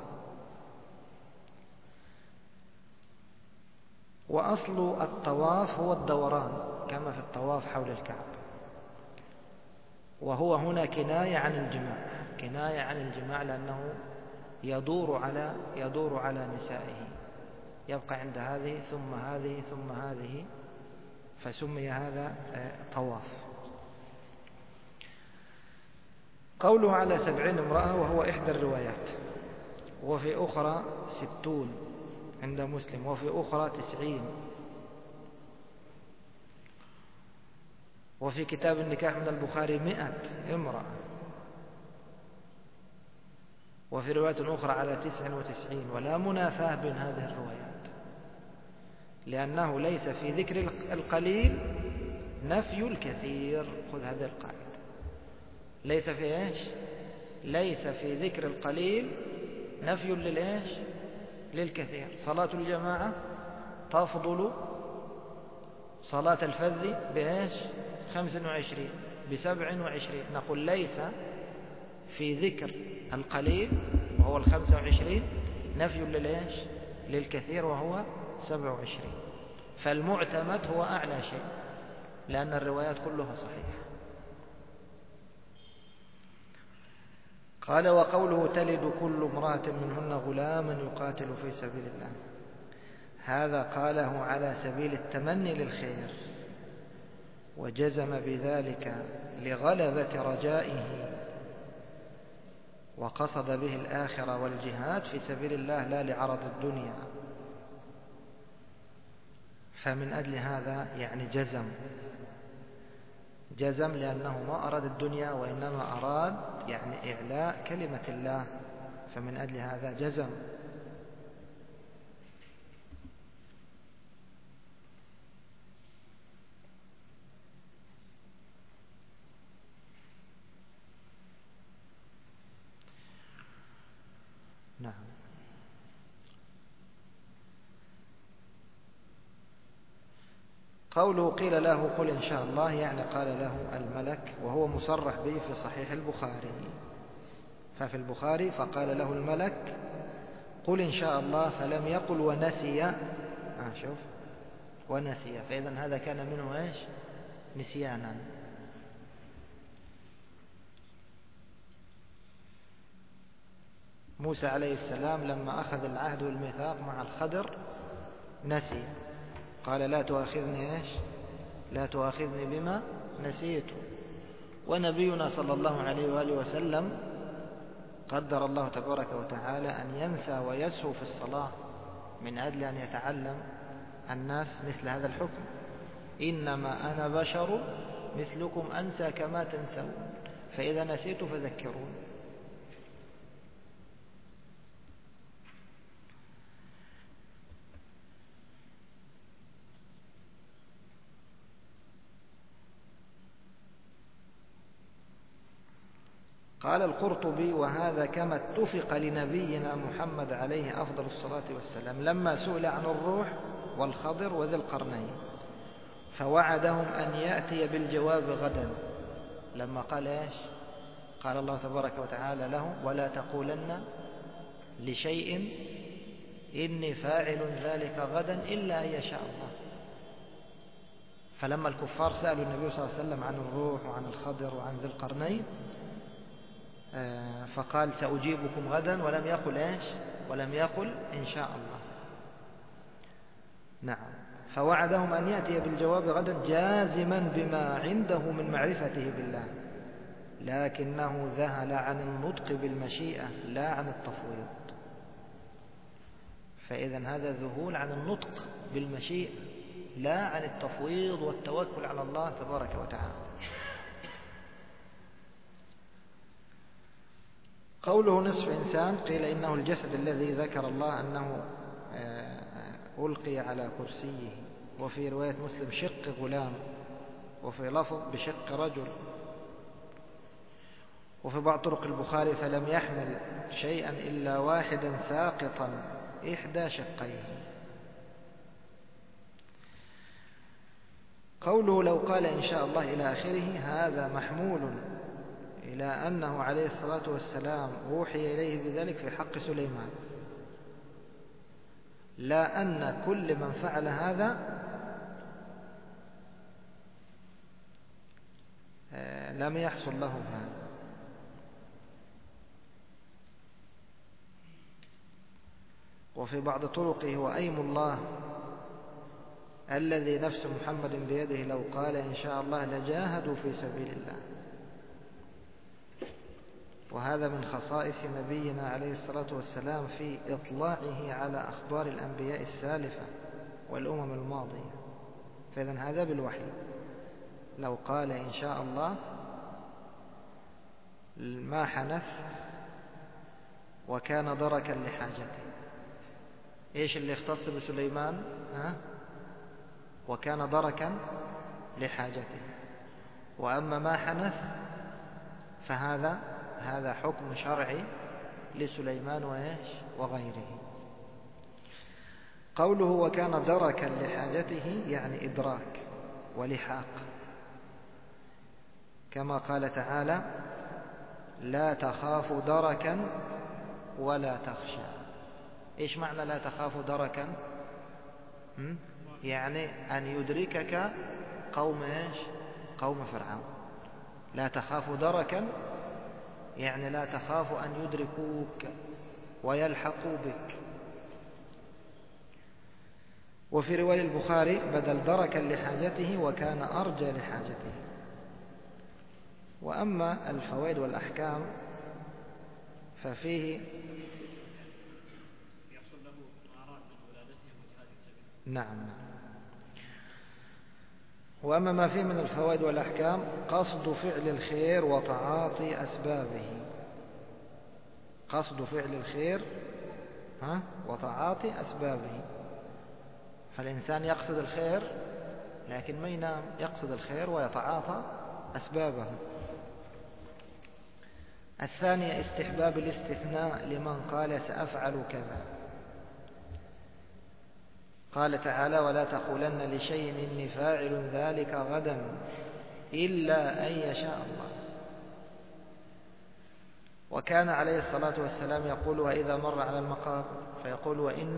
وأصل الطواف هو الدوران كما في الطواف حول الكعبة، وهو هنا كناية عن الجماع. كناية عن الجماع لأنه يدور على نسائه، يبقى عند هذه ثم هذه ثم هذه، فسمي هذا طواف. قوله على 70 امرأة وهو إحدى الروايات، وفي أخرى 60 عند مسلم، وفي أخرى 90، وفي كتاب النكاح من البخاري 100 امرأة، وفي رواية أخرى على 99. ولا منافاة بين هذه الروايات، لأنه ليس في ذكر القليل نفي الكثير. خذ هذه القاعدة، ليس في إيش ليس في ذكر القليل نفي للإيش للكثير. صلاة الجماعة تفضل صلاة الفذ بإيش 25 ب27. نقول ليس في ذكر القليل وهو 25 نفي للإيش للكثير وهو 27. فالمعتمد هو أعلى شيء لأن الروايات كلها صحيحة. قال وقوله تلد كل امرأة منهن غلاما يقاتل في سبيل الله، هذا قاله على سبيل التمني للخير، وجزم بذلك لغلبة رجائه، وقصد به الآخرة والجهاد في سبيل الله لا لعرض الدنيا. فمن أجل هذا يعني جزم لأنه ما أراد الدنيا وإنما أراد يعني إعلاء كلمة الله، فمن أجل هذا جزم. نعم. قوله قيل له قل إن شاء الله، يعني قال له الملك، وهو مصرح به في صحيح البخاري. ففي البخاري فقال له الملك قل إن شاء الله، فلم يقل ونسي. شوف ونسي، فإذا هذا كان منه إيش؟ نسيانا. موسى عليه السلام لما أخذ العهد والميثاق مع الخضر نسي، قال لا تؤاخذني إيش؟ لا تؤاخذني بما نسيت. ونبينا صلى الله عليه وآله وسلم قدر الله تبارك وتعالى أن ينسى ويسهو في الصلاة من أجل أن يتعلم الناس مثل هذا الحكم، إنما أنا بشر مثلكم أنسى كما تنسون، فإذا نسيت فذكرون. قال القرطبي وهذا كما اتفق لنبينا محمد عليه أفضل الصلاة والسلام لما سئل عن الروح والخضر وذي القرنين، فوعدهم أن يأتي بالجواب غدا. لما قال إيش؟ قال الله تبارك وتعالى له ولا تقولن لشيء إني فاعل ذلك غدا إلا أن يشاء الله. فلما الكفار سألوا النبي صلى الله عليه وسلم عن الروح وعن الخضر وعن ذي القرنين فقال سأجيبكم غدا، ولم يقل إيش؟ ولم يقل إن شاء الله. نعم. فوعدهم أن يأتي بالجواب غدا جازما بما عنده من معرفته بالله، لكنه ذهل عن النطق بالمشيئة لا عن التفويض. فإذا هذا ذهول عن النطق بالمشيئة لا عن التفويض والتوكل على الله تبارك وتعالى. قوله نصف إنسان، قيل إنه الجسد الذي ذكر الله أنه ألقي على كرسيه، وفي رواية مسلم شق غلام، وفي لفظ بشق رجل، وفي بعض طرق البخاري فلم يحمل شيئا إلا واحدا ساقطا إحدى شقيه. قوله لو قال إن شاء الله إلى آخره، هذا محمول إلى أنه عليه الصلاة والسلام أوحي إليه بذلك في حق سليمان، لا أن كل من فعل هذا لم يحصل له هذا. وفي بعض طرقه هو أيم الله الذي نفس محمد بيده لو قال إن شاء الله لجاهدوا في سبيل الله. وهذا من خصائص نبينا عليه الصلاة والسلام في إطلاعه على أخبار الأنبياء السالفة والأمم الماضية. فإذن هذا بالوحي، لو قال إن شاء الله ما حنث وكان دركا لحاجته. إيش اللي اختص بسليمان؟ وكان دركا لحاجته. وأما ما حنث فهذا حكم شرعي لسليمان وإيش وغيره. قوله وكان دركا لحاجته يعني إدراك ولحاق، كما قال تعالى لا تخاف دركا ولا تخشى. إيش معنى لا تخاف دركا؟ يعني أن يدركك قوم إيش؟ قوم فرعون. لا تخاف دركا يعني لا تخاف أن يدركوك ويلحقوا بك. وفي رواية البخاري بدل دركا لحاجته وكان أرجى لحاجته. وأما الفوائد والأحكام ففيه نعم. وأما ما فيه من الفوائد والأحكام قصد فعل الخير وتعاطي أسبابه. قصد فعل الخير وتعاطي أسبابه. فالإنسان يقصد الخير لكن ما ينام، يقصد الخير ويتعاطى أسبابه. الثانية استحباب الاستثناء لمن قال سأفعل كذا. قال تعالى ولا تقولن لشيء إني فاعل ذلك غدا إلا أن يشاء الله. وكان عليه الصلاة والسلام يقول وإذا مر على المقابر فيقول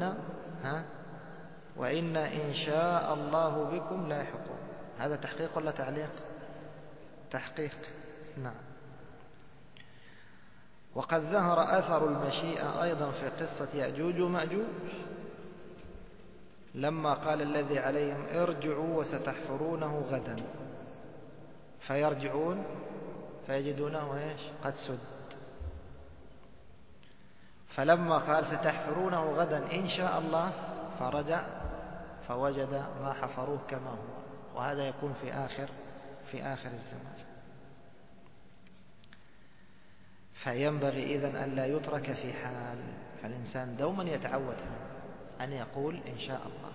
وإن إن شاء الله بكم لاحقون. هذا تحقيق ولا تعليق؟ تحقيق. نعم. وقد ظهر أثر المشيئة أيضا في قصة يأجوج ومأجوج لما قال الذي عليهم ارجعوا وستحفرونه غدا، فيرجعون فيجدونه قد سد. فلما قال ستحفرونه غدا إن شاء الله فرجع فوجد ما حفروه كما هو. وهذا يكون في آخر الزمان. فينبغي إذن أن لا يترك في حال، فالإنسان دوما يتعود أن يقول إن شاء الله.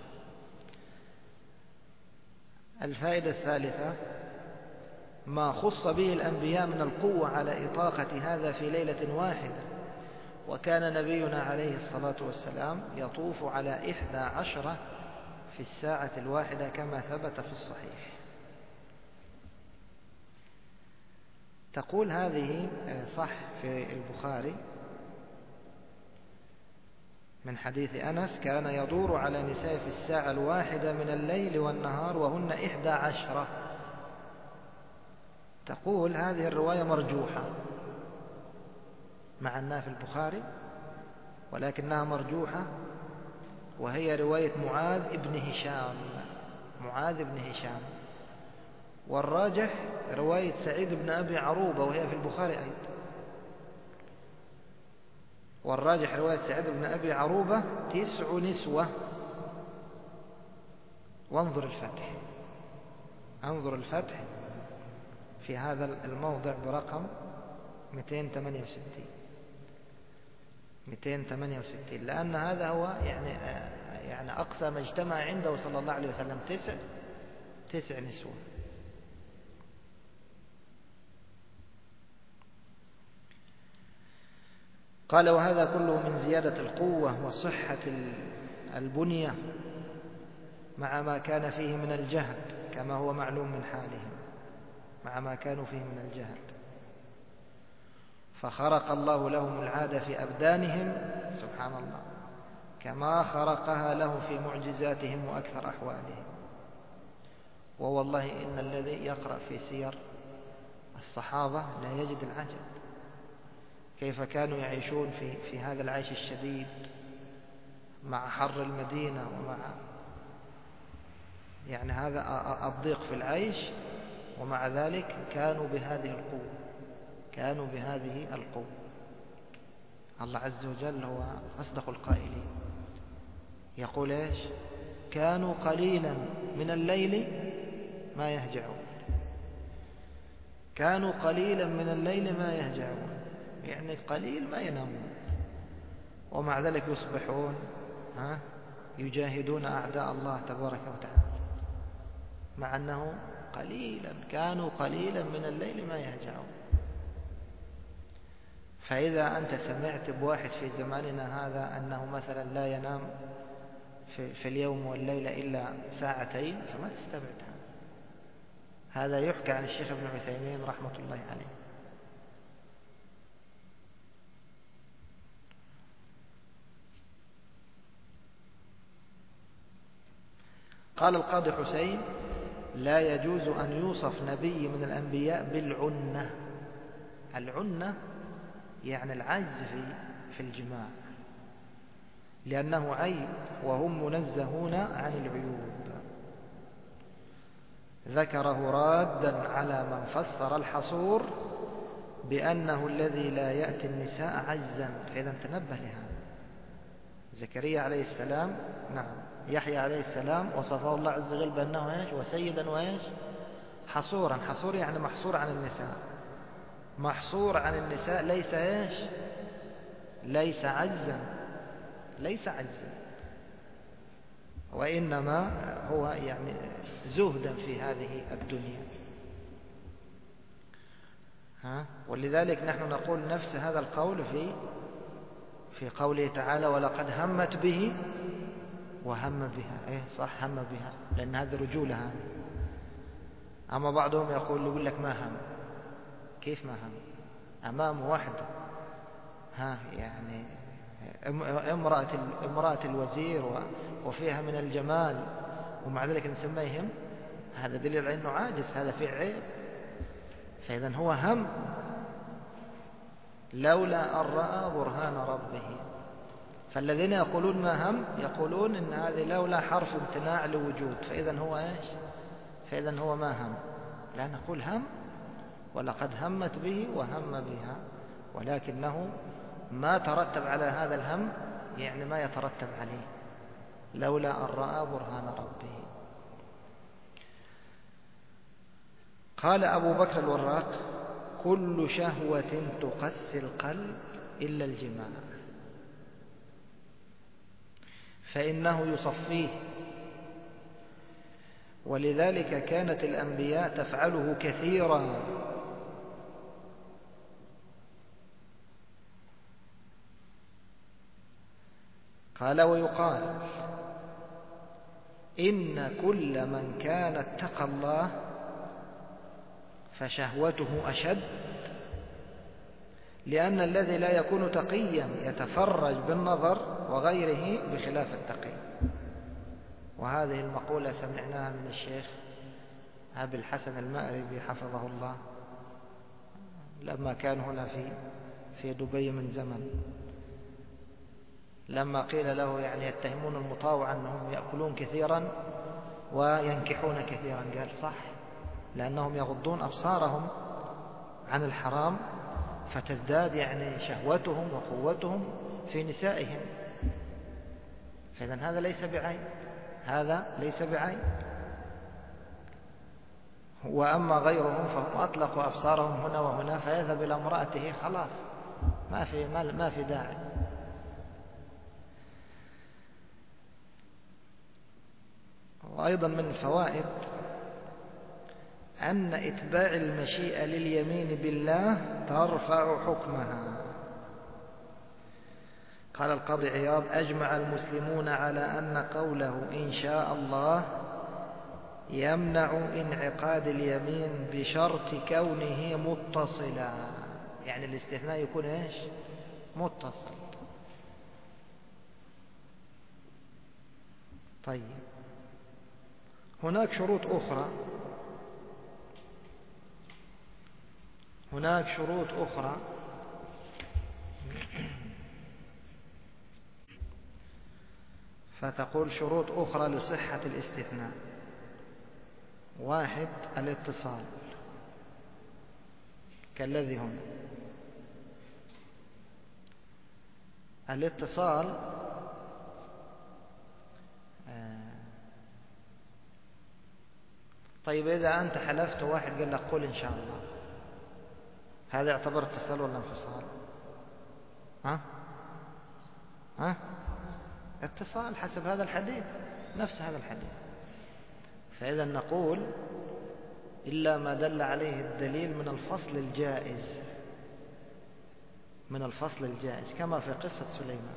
الفائدة الثالثة ما خص به الأنبياء من القوة على إطاقة هذا في ليلة واحدة. وكان نبينا عليه الصلاة والسلام يطوف على 11 في الساعة الواحدة كما ثبت في الصحيح. تقول هذه صح في البخاري من حديث أنس كان يدور على نساء في الساعة الواحدة من الليل والنهار وهن 11. تقول هذه الرواية مرجوحة مع أنها في البخاري ولكنها مرجوحة، وهي رواية معاذ بن هشام. والراجح رواية سعيد بن أبي عروبة وهي في البخاري أيضا. والراجح رواية سعيد بن أبي عروبة 9 نسوة. وانظر الفتح، انظر الفتح في هذا الموضع برقم 268 لأن هذا هو يعني أقصى ما اجتمع عنده صلى الله عليه وسلم 9 نسوة. قال وهذا كله من زيادة القوة وصحة البنية مع ما كان فيه من الجهد كما هو معلوم من حالهم، مع ما كانوا فيه من الجهد. فخرق الله لهم العادة في أبدانهم سبحان الله كما خرقها له في معجزاتهم وأكثر أحوالهم. ووالله إن الذي يقرأ في سير الصحابة لا يجد العجب كيف كانوا يعيشون في هذا العيش الشديد مع حر المدينة ومع هذا الضيق في العيش، ومع ذلك كانوا بهذه القوة. الله عز وجل هو أصدق القائلين يقول إيش؟ كانوا قليلا من الليل ما يهجعون. كانوا قليلا من الليل ما يهجعون، يعني قليل ما ينامون، ومع ذلك يصبحون يجاهدون أعداء الله تبارك وتعالى، مع أنه كانوا قليلا من الليل ما يهجعون. فإذا أنت سمعت بواحد في زماننا هذا أنه مثلا لا ينام في اليوم والليلة إلا 2 ساعات فما تستبعد هذا يحكى عن الشيخ ابن عثيمين رحمة الله عليه. قال القاضي حسين لا يجوز أن يوصف نبي من الأنبياء بالعنة. العنة يعني العجز في الجماع، لأنه عيب وهم منزهون عن العيوب. ذكره رادا على من فسر الحصور بأنه الذي لا يأتي النساء عجزا. فإذا تنبه لهذا. زكريا عليه السلام، نعم، يحيى عليه السلام وصفه الله عز وجل بأنه إيش؟ وسيدا وإيش؟ حصورا. حصور يعني محصور عن النساء. محصور عن النساء ليس إيش؟ ليس عجزا، ليس عجزا، وإنما هو يعني زهدا في هذه الدنيا. ولذلك نحن نقول نفس هذا القول في قوله تعالى ولقد همت به وهم بها. صح، هم بها، لأن هذه رجولة هذه. أما بعضهم يقول لك ما هم. كيف ما هم؟ أمامه وحده، يعني امرأة الوزير وفيها من الجمال، ومع ذلك نسميه يهم. هذا دليل على أنه عاجز، هذا فيه عيب. فإذا هو هم لولا أن رأى برهان ربه. فالذين يقولون ما هم يقولون إن هذه لولا حرف امتناع لوجود، فإذا هو إيش؟ فإذا هو ما هم. لا نقول هم، ولقد همت به وهم بها، ولكنه ما ترتب على هذا الهم، يعني ما يترتب عليه لولا أن رأى برهان ربه. قال أبو بكر الوراق كل شهوة تقسي القلب إلا الجماع فإنه يصفيه، ولذلك كانت الأنبياء تفعله كثيرا. قال ويقال إن كل من كان اتقى الله فشهوته أشد، لأن الذي لا يكون تقيا يتفرج بالنظر وغيره بخلاف التقي. وهذه المقولة سمعناها من الشيخ أبي الحسن المأربي حفظه الله لما كان هنا في دبي من زمن، لما قيل له يعني يتهمون المطاوع أنهم يأكلون كثيرا وينكحون كثيرا، قال صح، لأنهم يغضون أبصارهم عن الحرام فتزداد يعني شهوتهم وقوتهم في نسائهم. فإذا هذا ليس بعيب، هذا ليس بعيب. وأما غيرهم فهم أطلقوا أبصارهم هنا وهنا، فيذهب إلى امرأته خلاص، ما في داعي. وأيضا من الفوائد أن إتباع المشيئة لليمين بالله ترفع حكمها. قال القاضي عياض أجمع المسلمون على أن قوله إن شاء الله يمنع انعقاد اليمين بشرط كونه متصلا، يعني الاستثناء يكون إيش؟ متصل. طيب هناك شروط أخرى فتقول شروط أخرى لصحة الاستثناء. 1 الاتصال كالذي هنا. الاتصال طيب إذا أنت حلفت واحد قال لك قل إن شاء الله، هذا يعتبر اتصال ولا انفصال؟ اتصال حسب هذا الحديث، نفس هذا الحديث. فإذا نقول إلا ما دل عليه الدليل من الفصل الجائز كما في قصة سليمان.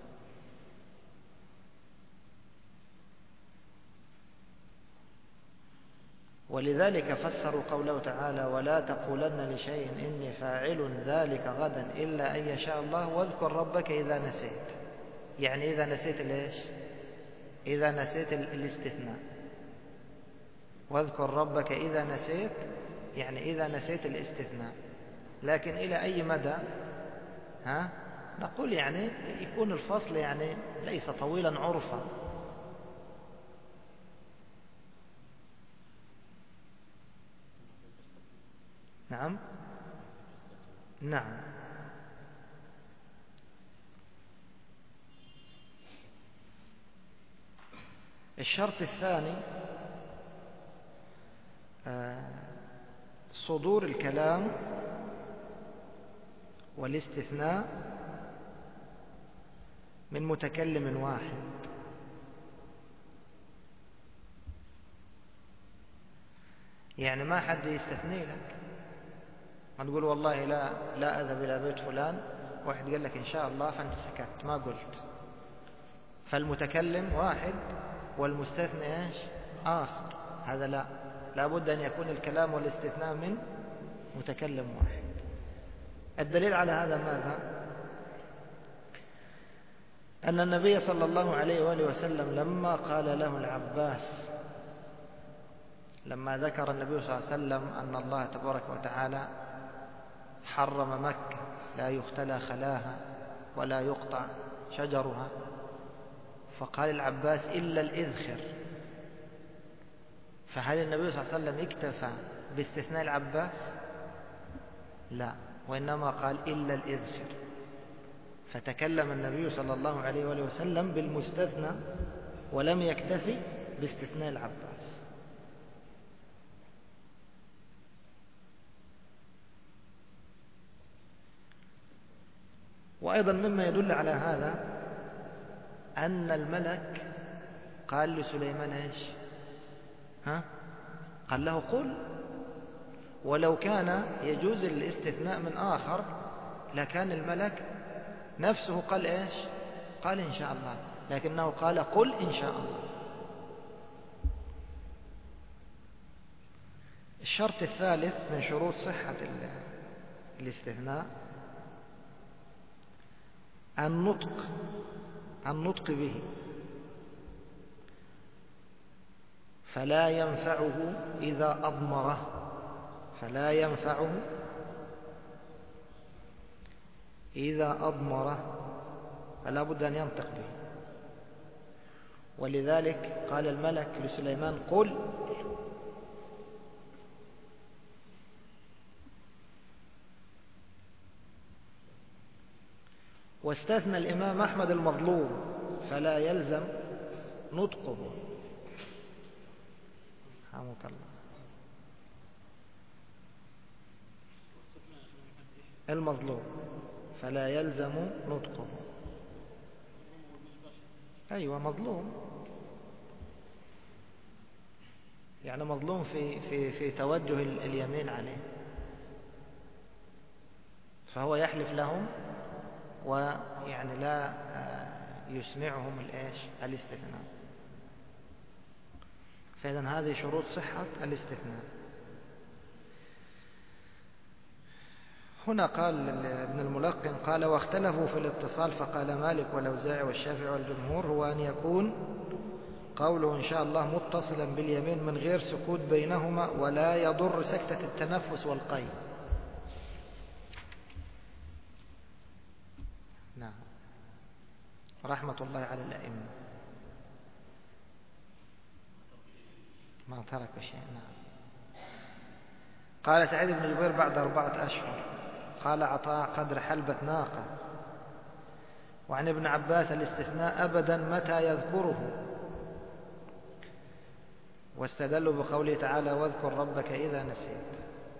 ولذلك فسروا قوله تعالى ولا تقولن لشيء إني فاعل ذلك غدا إلا أن يشاء الله واذكر ربك إذا نسيت، يعني إذا نسيت ليش؟ إذا نسيت الاستثناء. واذكر ربك إذا نسيت يعني إذا نسيت الاستثناء. لكن إلى أي مدى؟ ها؟ نقول يعني يكون الفصل يعني ليس طويلا عرفا. نعم نعم. الشرط الثاني صدور الكلام والاستثناء من متكلم واحد. يعني ما حد يستثني لك، ما تقول والله لا أذهب إلى بيت فلان، واحد قال لك إن شاء الله فأنت سكت ما قلت. فالمتكلم واحد والمستثنى إيش آخر، هذا لا بد أن يكون الكلام والاستثناء من متكلم واحد. الدليل على هذا ماذا؟ أن النبي صلى الله عليه وآله وسلم لما قال له العباس، لما ذكر النبي صلى الله عليه وسلم أن الله تبارك وتعالى حرم مكة لا يختلى خلاها ولا يقطع شجرها، فقال العباس إلا الإذخر. فهل النبي صلى الله عليه وسلم اكتفى باستثناء العباس؟ لا، وإنما قال إلا الإذخر. فتكلم النبي صلى الله عليه وآله وسلم بالمستثنى ولم يكتفي باستثناء العباس. وأيضا مما يدل على هذا أن الملك قال لسليمان إيش؟ قال له قل. ولو كان يجوز الاستثناء من آخر لكان الملك نفسه قال إيش؟ قال إن شاء الله، لكنه قال قل إن شاء الله. الشرط الثالث من شروط صحة الاستثناء النطق به، فلا ينفعه إذا أضمره، فلا ينفعه إذا أضمره، فلا بد أن ينطق به. ولذلك قال الملك لسليمان قل. واستثنى الإمام أحمد المظلوم فلا يلزم نطقه. رحمك الله. المظلوم فلا يلزم نطقه. أيوة مظلوم، يعني مظلوم في توجه اليمين عليه، فهو يحلف لهم ويعني لا يسمعهم الاستثناء. فإذا هذه شروط صحة الاستثناء. هنا قال ابن الملقن قال واختلفوا في الاتصال، فقال مالك والأوزاعي والشافعي والجمهور هو أن يكون قوله إن شاء الله متصلا باليمين من غير سكوت بينهما ولا يضر سكتة التنفس والقيء. نعم، رحمة الله على الأئمة ما تركوا شيء. نعم. قال سعيد بن جبير بعد 4 أشهر. قال عطاء قدر حلبة ناقة. وعن ابن عباس الاستثناء أبدا متى يذكره، واستدلوا بقوله تعالى واذكر ربك إذا نسيت.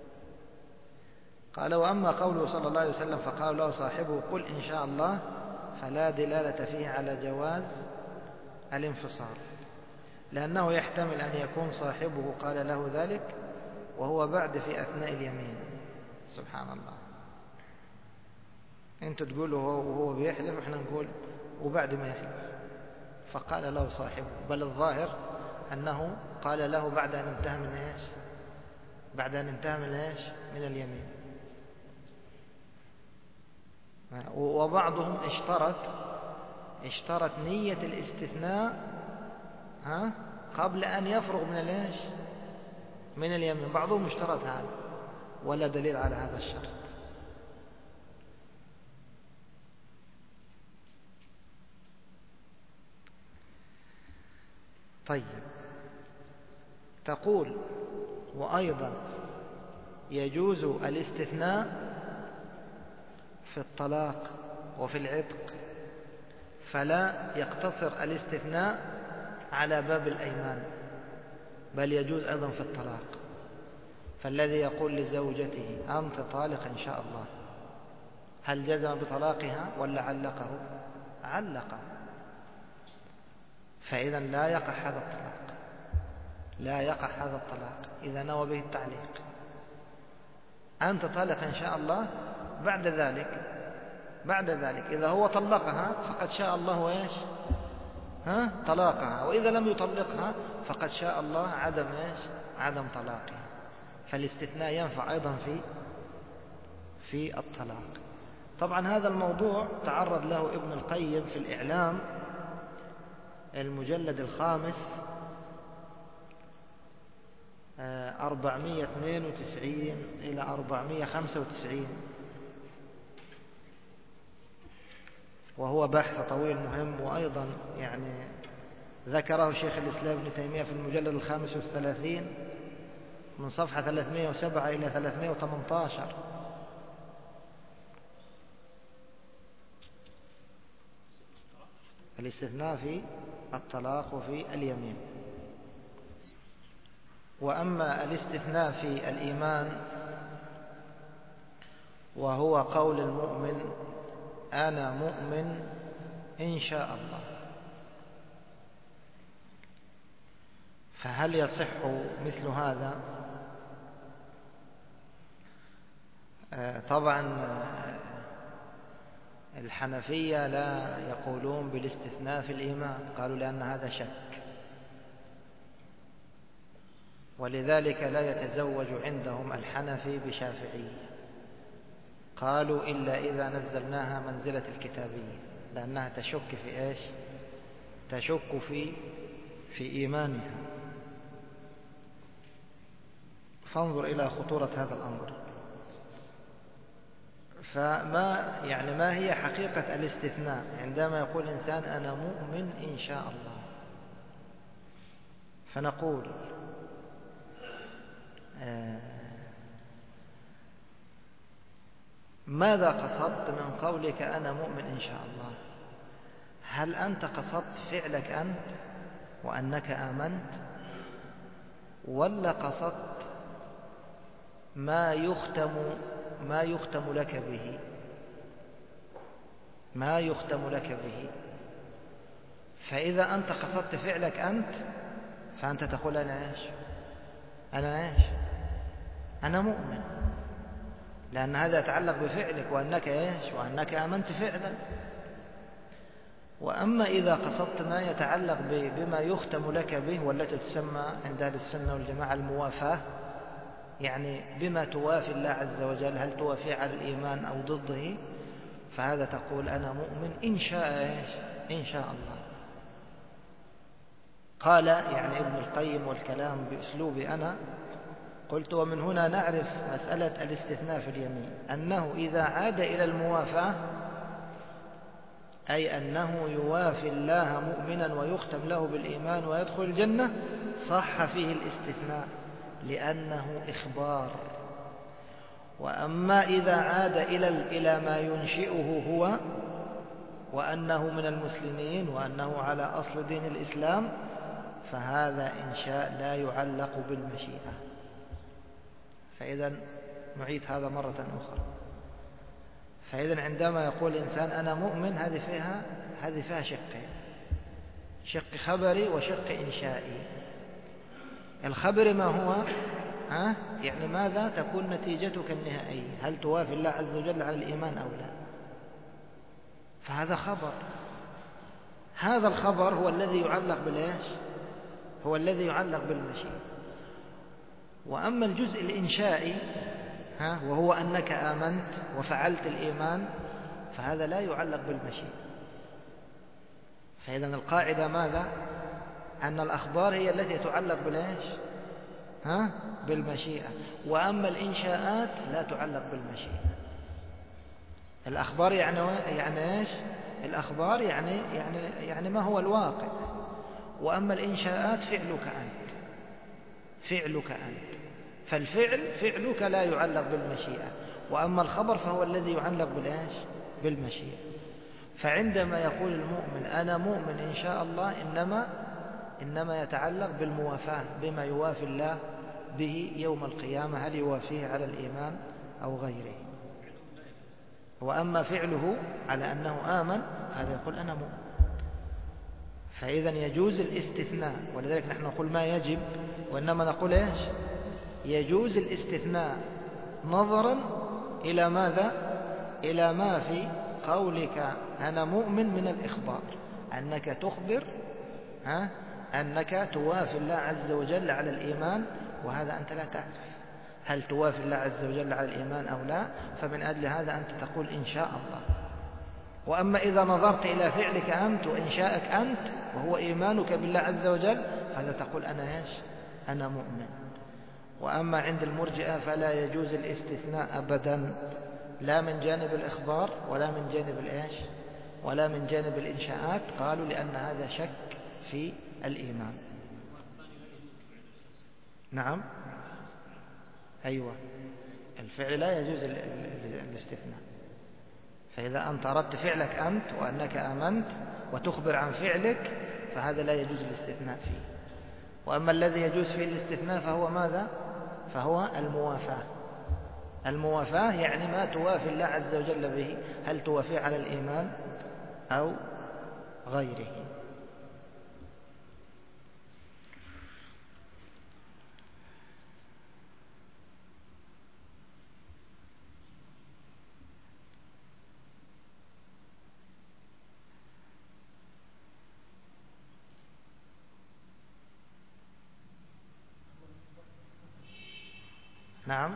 قال وأما قوله صلى الله عليه وسلم فقال له صاحبه قل إن شاء الله، فلا دلالة فيه على جواز الانفصال، لأنه يحتمل أن يكون صاحبه قال له ذلك وهو بعد في أثناء اليمين. سبحان الله، أنت تقول وهو بيحلف وإحنا نقول وبعد ما يحلف. فقال له صاحبه، بل الظاهر أنه قال له بعد أن انتهى من إيش؟ بعد أن انتهى من إيش؟ من اليمين. وبعضهم اشترط نية الاستثناء قبل أن يفرغ من الإيش؟ من اليمين. بعضهم اشترط هذا ولا دليل على هذا الشرط. طيب، تقول وأيضا يجوز الاستثناء في الطلاق وفي العتق، فلا يقتصر الاستثناء على باب الأيمان، بل يجوز أيضا في الطلاق. فالذي يقول لزوجته أنت طالق إن شاء الله، هل جزم بطلاقها ولا علقه؟ علقه. فإذا لا يقع هذا الطلاق، لا يقع هذا الطلاق إذا نوى به التعليق. أنت طالق إن شاء الله، بعد ذلك إذا هو طلقها فقد شاء الله إيش؟ طلاقها، وإذا لم يطلقها فقد شاء الله عدم طلاقها. فالاستثناء ينفع أيضا في الطلاق. طبعا هذا الموضوع تعرض له ابن القيم في الإعلام المجلد 5 492 إلى 495، وهو بحث طويل مهم. وأيضا يعني ذكره شيخ الإسلام ابن تيمية في المجلد 35 من صفحة 307 إلى 318. الاستثناء في الطلاق وفي اليمين. وأما الاستثناء في الإيمان وهو قول المؤمن أنا مؤمن إن شاء الله، فهل يصح مثل هذا؟ طبعا الحنفية لا يقولون بالاستثناء في الإيمان، قالوا لأن هذا شك، ولذلك لا يتزوج عندهم الحنفي بشافعي، قالوا إلا إذا نزلناها منزلة الكتابية، لأنها تشك في إيش؟ تشك في إيمانها. فانظر إلى خطورة هذا الأمر. ما هي حقيقة الاستثناء عندما يقول الإنسان أنا مؤمن إن شاء الله؟ فنقول ماذا قصدت من قولك أنا مؤمن إن شاء الله؟ هل أنت قصدت فعلك أنت وأنك آمنت، ولا قصدت ما يختم لك به؟ ما يختم لك به. فإذا أنت قصدت فعلك أنت فأنت تقول أنا إيش؟ أنا مؤمن، لأن هذا يتعلق بفعلك وأنك إيش؟ وأنك آمنت فعلا. وأما إذا قصدت ما يتعلق بما يختم لك به، والتي تسمى عند أهل السنة والجماعة الموافاة، يعني بما توافي الله عز وجل، هل توافي على الإيمان أو ضده، فهذا تقول أنا مؤمن إن شاء الله. قال يعني ابن القيم، والكلام بأسلوب أنا قلت: ومن هنا نعرف مسألة الاستثناء في اليمين، أنه إذا عاد إلى الموافاة، أي أنه يوافي الله مؤمنا ويختم له بالإيمان ويدخل الجنة، صح فيه الاستثناء لأنه إخبار. وأما إذا عاد إلى ما ينشئه هو، وأنه من المسلمين وأنه على أصل دين الإسلام، فهذا إنشاء لا يعلق بالمشيئة. فإذا نعيد هذا مرة أخرى. فإذا عندما يقول الإنسان أنا مؤمن، هذه فيها شقين: شق خبري وشق إنشائي. الخبر ما هو؟ يعني ماذا تكون نتيجتك النهائية؟ هل توافي الله عز وجل على الإيمان أو لا؟ فهذا خبر. هذا الخبر هو الذي يعلق بالإيش؟ هو الذي يعلق بالمشيئة. وأما الجزء الإنشائي وهو أنك آمنت وفعلت الإيمان، فهذا لا يعلق بالمشيئة. فإذا القاعدة ماذا؟ أن الأخبار هي التي تعلق بالإيش؟ بالمشيئة. وأما الإنشاءات لا تعلق بالمشيئة. الأخبار يعني إيش؟ الأخبار يعني ما هو الواقع. وأما الإنشاءات فعلك أنت، فالفعل فعلك لا يعلق بالمشيئة، وأما الخبر فهو الذي يعلق بالمشيئة. فعندما يقول المؤمن أنا مؤمن إن شاء الله إنما يتعلق بالموافاة بما يوافي الله به يوم القيامة، هل يوافيه على الإيمان أو غيره. وأما فعله على أنه آمن هذا يقول أنا مؤمن. فإذا يجوز الاستثناء، ولذلك نحن نقول ما يجب، وإنما نقول إيش؟ يجوز الاستثناء نظرا إلى ماذا؟ إلى ما في قولك أنا مؤمن من الإخبار، أنك تخبر أنك توافي الله عز وجل على الإيمان، وهذا أنت لا تعرف هل توافي الله عز وجل على الإيمان أو لا، فمن أجل هذا أنت تقول إن شاء الله. وأما إذا نظرت إلى فعلك أنت وإنشائك أنت وهو إيمانك بالله عز وجل، هذا تقول أنا إيش؟ أنا مؤمن. وأما عند المرجئة فلا يجوز الاستثناء أبدا، لا من جانب الإخبار ولا من جانب الإيش؟ ولا من جانب الإنشاءات. قالوا لأن هذا شك في الإيمان. نعم، أيوة، الفعل لا يجوز الاستثناء. فإذا أنت أردت فعلك أنت وأنك آمنت وتخبر عن فعلك فهذا لا يجوز الاستثناء فيه. وأما الذي يجوز فيه الاستثناء فهو ماذا؟ فهو الموافاة. الموافاة يعني ما توافي الله عز وجل به، هل توافي على الإيمان أو غيره. نعم،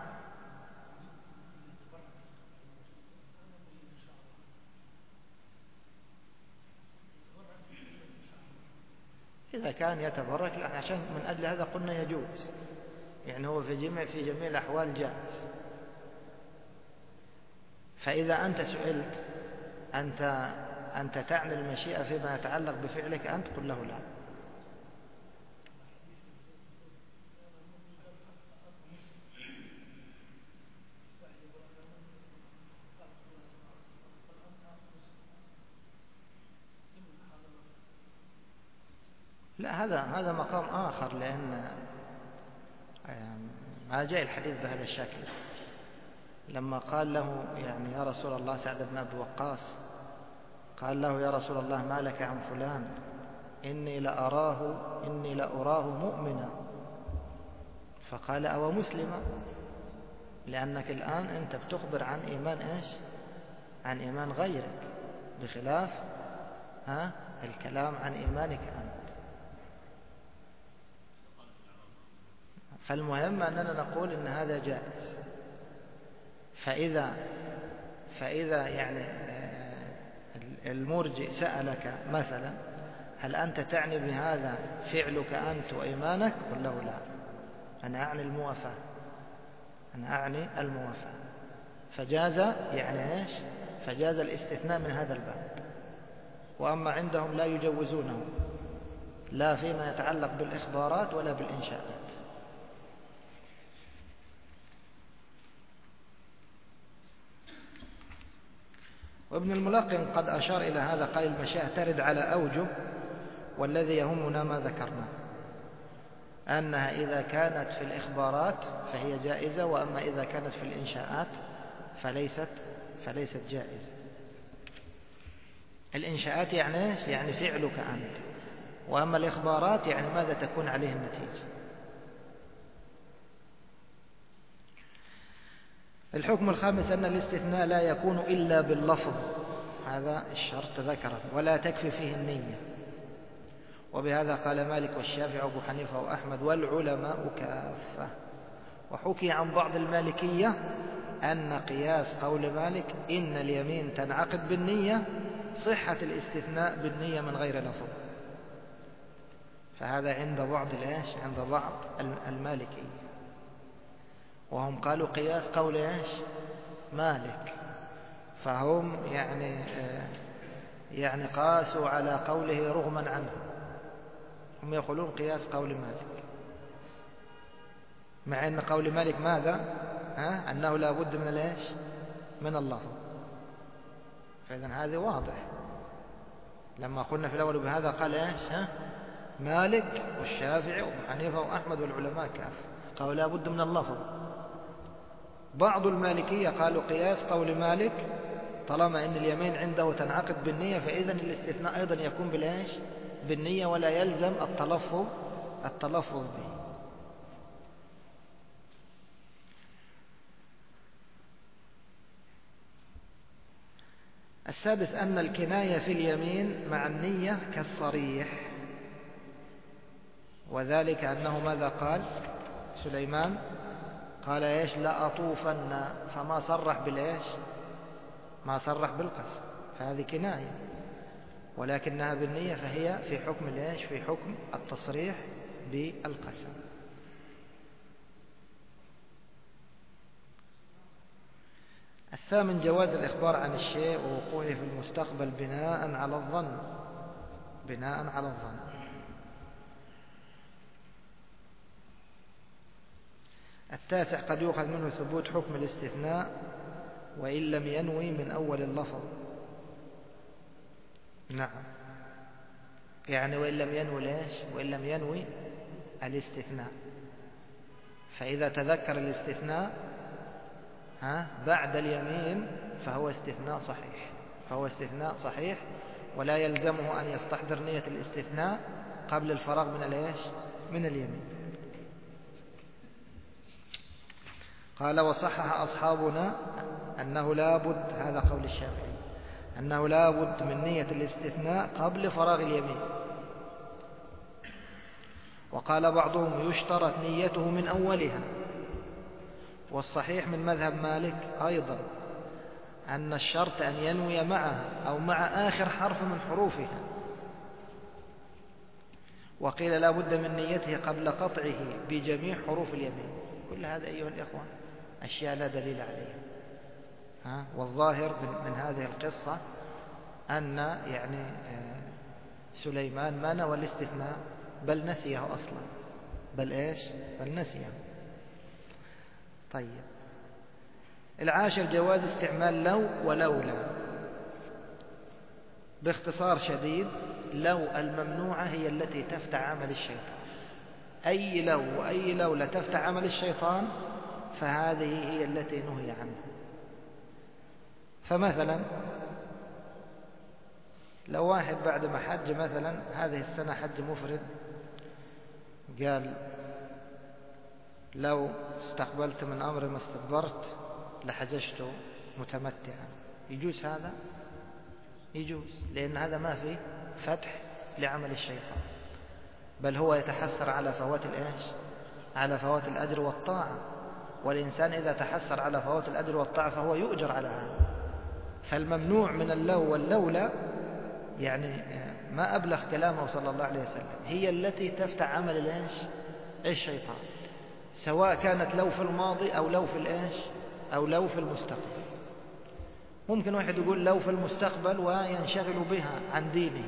إذا كان يتبرك عشان من أجل هذا قلنا يجوز، يعني هو في جميع الأحوال جائز. فإذا أنت سئلت أنت تعني المشيئة فيما يتعلق بفعلك أنت، قل له لا. لا، هذا مقام آخر، لأن ما جاء الحديث بهذا الشكل. لما قال له يعني يا رسول الله سعد بن أبي وقاص قال له يا رسول الله ما لك عن فلان إني لأراه مؤمنا، فقال أو مسلما، لأنك الآن أنت بتخبر عن إيمان إيش؟ عن إيمان غيرك، بخلاف الكلام عن إيمانك أنت. فالمهم أننا نقول إن هذا جائز. فإذا يعني المرجئ سألك مثلا هل أنت تعني بهذا فعلك أنت وإيمانك؟ قل له لا، أنا أعني الموافاة. فجاز يعني إيش؟ فجاز الاستثناء من هذا الباب. وأما عندهم لا يجوزونه، لا فيما يتعلق بالإخبارات ولا بالإنشاءات. وابن الملقن قد أشار إلى هذا، قال المشيئة ترد على أوجه، والذي يهمنا ما ذكرنا، أنها إذا كانت في الإخبارات فهي جائزة، وأما إذا كانت في الإنشاءات فليست جائزة. الإنشاءات يعني فعلك أنت، وأما الإخبارات يعني ماذا تكون عليه النتيجة. الحكم الخامس أن الاستثناء لا يكون إلا باللفظ، هذا الشرط ذكره، ولا تكفي فيه النية. وبهذا قال مالك والشافعي وأبو حنيفة وأحمد والعلماء كافة. وحكي عن بعض المالكية أن قياس قول مالك إن اليمين تنعقد بالنية صحة الاستثناء بالنية من غير لفظ. فهذا عند بعض المالكية، وهم قالوا قياس قول مالك، فهم يعني قاسوا على قوله رغما عنه، هم يقولون قياس قول مالك، مع أن قول مالك ماذا؟ أنه لا بد من الإيش؟ من اللفظ. فإذن هذا واضح. لما قلنا في الأول بهذا قال إيش؟ مالك والشافعي وابن حنيفة وأحمد والعلماء كافة قالوا لا بد من اللفظ. بعض المالكية قالوا قياس قول مالك طالما أن اليمين عنده تنعقد بالنية فإذن الاستثناء أيضا يكون بالإيش؟ بالنية، ولا يلزم التلفظ به. السادس أن الكناية في اليمين مع النية كالصريح، وذلك أنه ماذا قال سليمان؟ قال إيش؟ لا أطوفن، فما صرح بالإيش؟ ما صرح بالقسم، فهذه كناية، ولكنها بالنية فهي في حكم الإيش؟ في حكم التصريح بالقسم. الثامن جواز الإخبار عن الشيء ووقوعه في المستقبل بناء على الظن. التاسع قد يؤخذ منه ثبوت حكم الاستثناء وإن لم ينوي من أول اللفظ. نعم، يعني وإن لم ينوي ليش؟ وإن لم ينوي الاستثناء، فإذا تذكر الاستثناء بعد اليمين فهو استثناء صحيح، ولا يلزمه أن يستحضر نية الاستثناء قبل الفراغ من الإيش؟ من اليمين. قال وصحح أصحابنا أنه لا بد، هذا قول الشافعي، أنه لا بد من نية الاستثناء قبل فراغ اليمين. وقال بعضهم يشترط نيته من أولها. والصحيح من مذهب مالك أيضا أن الشرط أن ينوي معها أو مع آخر حرف من حروفها. وقيل لا بد من نيته قبل قطعه بجميع حروف اليمين. كل هذا أيها الإخوة أشياء لا دليل عليها. والظاهر من هذه القصة أن يعني سليمان ما نوى الاستثناء بل نسيه أصلا، بل نسيه. طيب، العاشر جواز استعمال لو ولولا. باختصار شديد، لو الممنوعة هي التي تفتح عمل الشيطان. أي لو وأي لولا تفتح عمل الشيطان فهذه هي التي نهي عنها. فمثلا لو واحد بعد ما حج مثلا هذه السنة حج مفرد، قال لو استقبلت من أمر ما استدبرت لحججت متمتعا، يجوز هذا؟ يجوز، لأن هذا ما فيه فتح لعمل الشيطان، بل هو يتحسر على فوات على فوات الأجر والطاعة. والإنسان إذا تحسر على فوات الأجر والطاعة فهو يؤجر على هذا. فالممنوع من اللو واللولا يعني ما أبلغ كلامه صلى الله عليه وسلم، هي التي تفتح عمل الشيطان، سواء كانت لو في الماضي أو لو في أو لو في المستقبل. ممكن واحد يقول لو في المستقبل وينشغل بها عن دينه،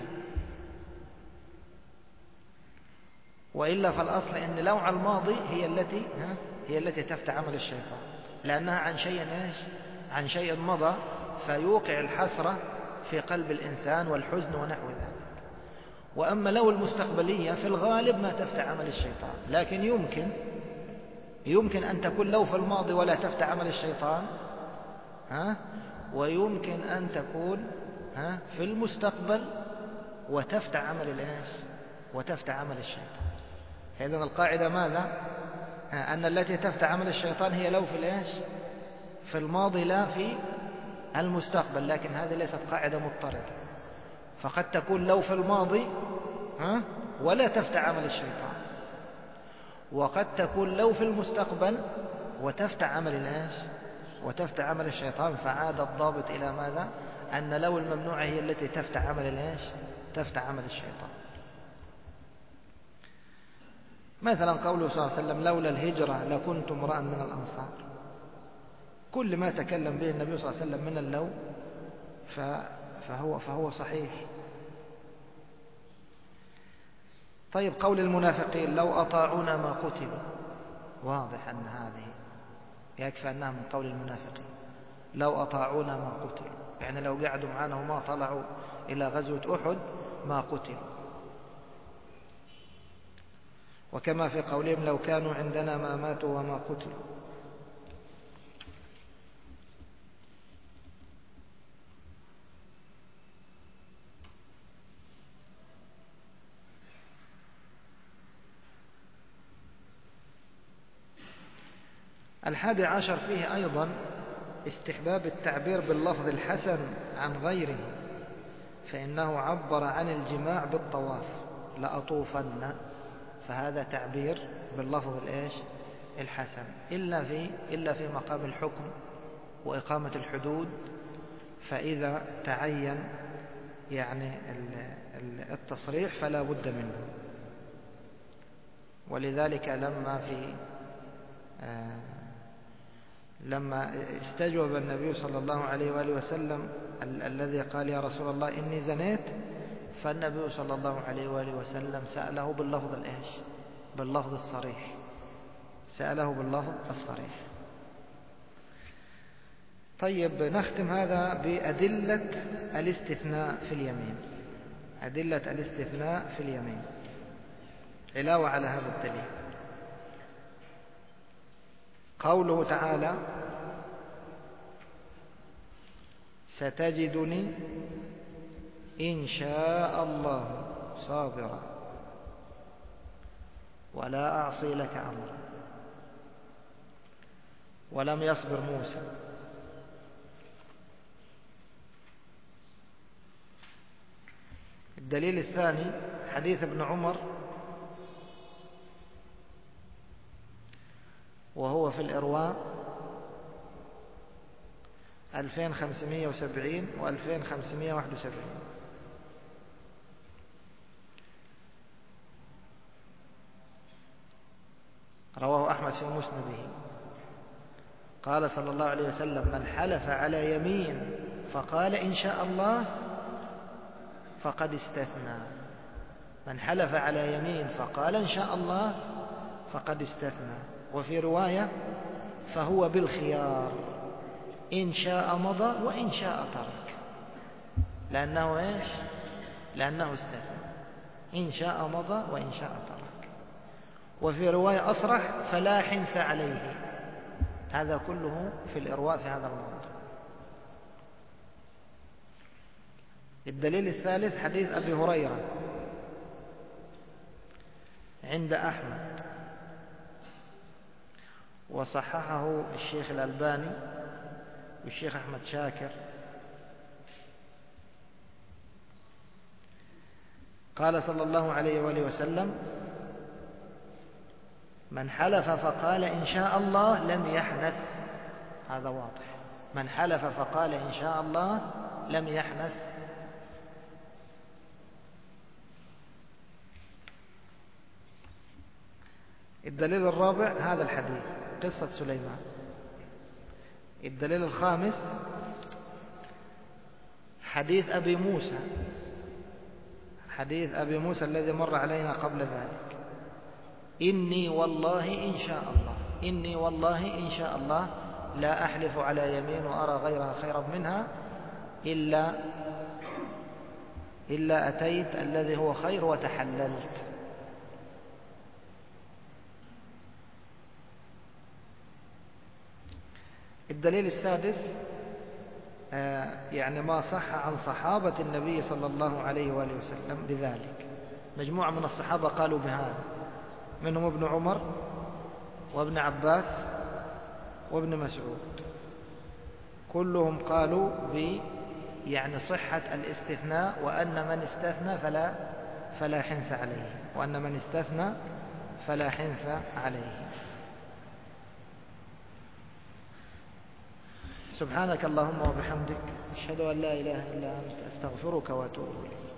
وإلا فالأصل أن لو على الماضي هي التي تفتح عمل الشيطان، لأنها عن شيء مضى فيوقع الحسرة في قلب الإنسان والحزن ونحو ذلك. وأما لو المستقبلية في الغالب ما تفتح عمل الشيطان، لكن يمكن أن تكون لو في الماضي ولا تفتح عمل الشيطان، ويمكن أن تكون في المستقبل وتفتح عمل الشيطان. فإذن القاعدة ماذا؟ أن التي تفتح عمل الشيطان هي لو في الماضي لا في المستقبل، لكن هذه ليست قاعدة مضطردة، فقد تكون لو في الماضي ولا تفتح عمل الشيطان، وقد تكون لو في المستقبل وتفتح عمل الشيطان. فعاد الضابط إلى ماذا؟ أن لو الممنوعة هي التي تفتح عمل الشيطان. مثلا قوله صلى الله عليه وسلم لولا الهجرة لكنت امرأ من الأنصار. كل ما تكلم به النبي صلى الله عليه وسلم من اللو فهو صحيح. طيب قول المنافقين لو أطاعونا ما قتلوا، واضح أن هذه يكفي أنها من قول المنافقين. لو أطاعونا ما قتلوا، يعني لو قعدوا معنا وما طلعوا إلى غزوة أحد ما قتلوا. وكما في قولهم لو كانوا عندنا ما ماتوا وما قتلوا. الحادي عشر فيه أيضا استحباب التعبير باللفظ الحسن عن غيره، فإنه عبر عن الجماع بالطواف لأطوفن، فهذا تعبير باللفظ الحسن، إلا في مقام الحكم وإقامة الحدود، فإذا تعين يعني التصريح فلا بد منه. ولذلك لما استجوب النبي صلى الله عليه وآله وسلم الذي قال يا رسول الله إني زنيت، فالنبي صلى الله عليه وآله وسلم سأله باللفظ الصريح، سأله باللفظ الصريح. طيب نختم هذا بأدلة الاستثناء في اليمين. أدلة الاستثناء في اليمين علاوة على هذا الدليل. قوله تعالى ستجدني إن شاء الله صابرا ولا أعصي لك أمرا. ولم يصبر موسى. الدليل الثاني حديث ابن عمر وهو في الإرواء 2570 و 2571. رواه أحمد في مسنده. قال صلى الله عليه وسلم من حلف على يمين فقال إن شاء الله فقد استثنى. من حلف على يمين فقال إن شاء الله فقد استثنى. وفي رواية فهو بالخيار إن شاء مضى وإن شاء ترك، لأنه استثنى إن شاء مضى وإن شاء ترك. وفي رواية أصرح فلا حنث عليه. هذا كله في الإرواء في هذا الموضوع. الدليل الثالث حديث أبي هريرة عند أحمد وصححه الشيخ الألباني والشيخ أحمد شاكر. قال صلى الله عليه وآله وسلم من حلف فقال إن شاء الله لم يحنث. هذا واضح. من حلف فقال إن شاء الله لم يحنث. الدليل الرابع هذا الحديث قصة سليمان. الدليل الخامس حديث أبي موسى، حديث أبي موسى الذي مر علينا قبل ذلك. إني والله إن شاء الله، إني والله إن شاء الله لا أحلف على يمين وأرى غيرها خيرا منها إلا أتيت الذي هو خير وتحللت. الدليل السادس يعني ما صح عن صحابة النبي صلى الله عليه وآله وسلم بذلك. مجموعة من الصحابة قالوا بهذا، منهم ابن عمر وابن عباس وابن مسعود، كلهم قالوا يعني صحة الاستثناء، وأن من استثنى فلا حنث عليه، وأن من استثنى فلا حنث عليه. سبحانك اللهم وبحمدك أشهد أن لا إله إلا أنت أستغفرك وأتوب إليك.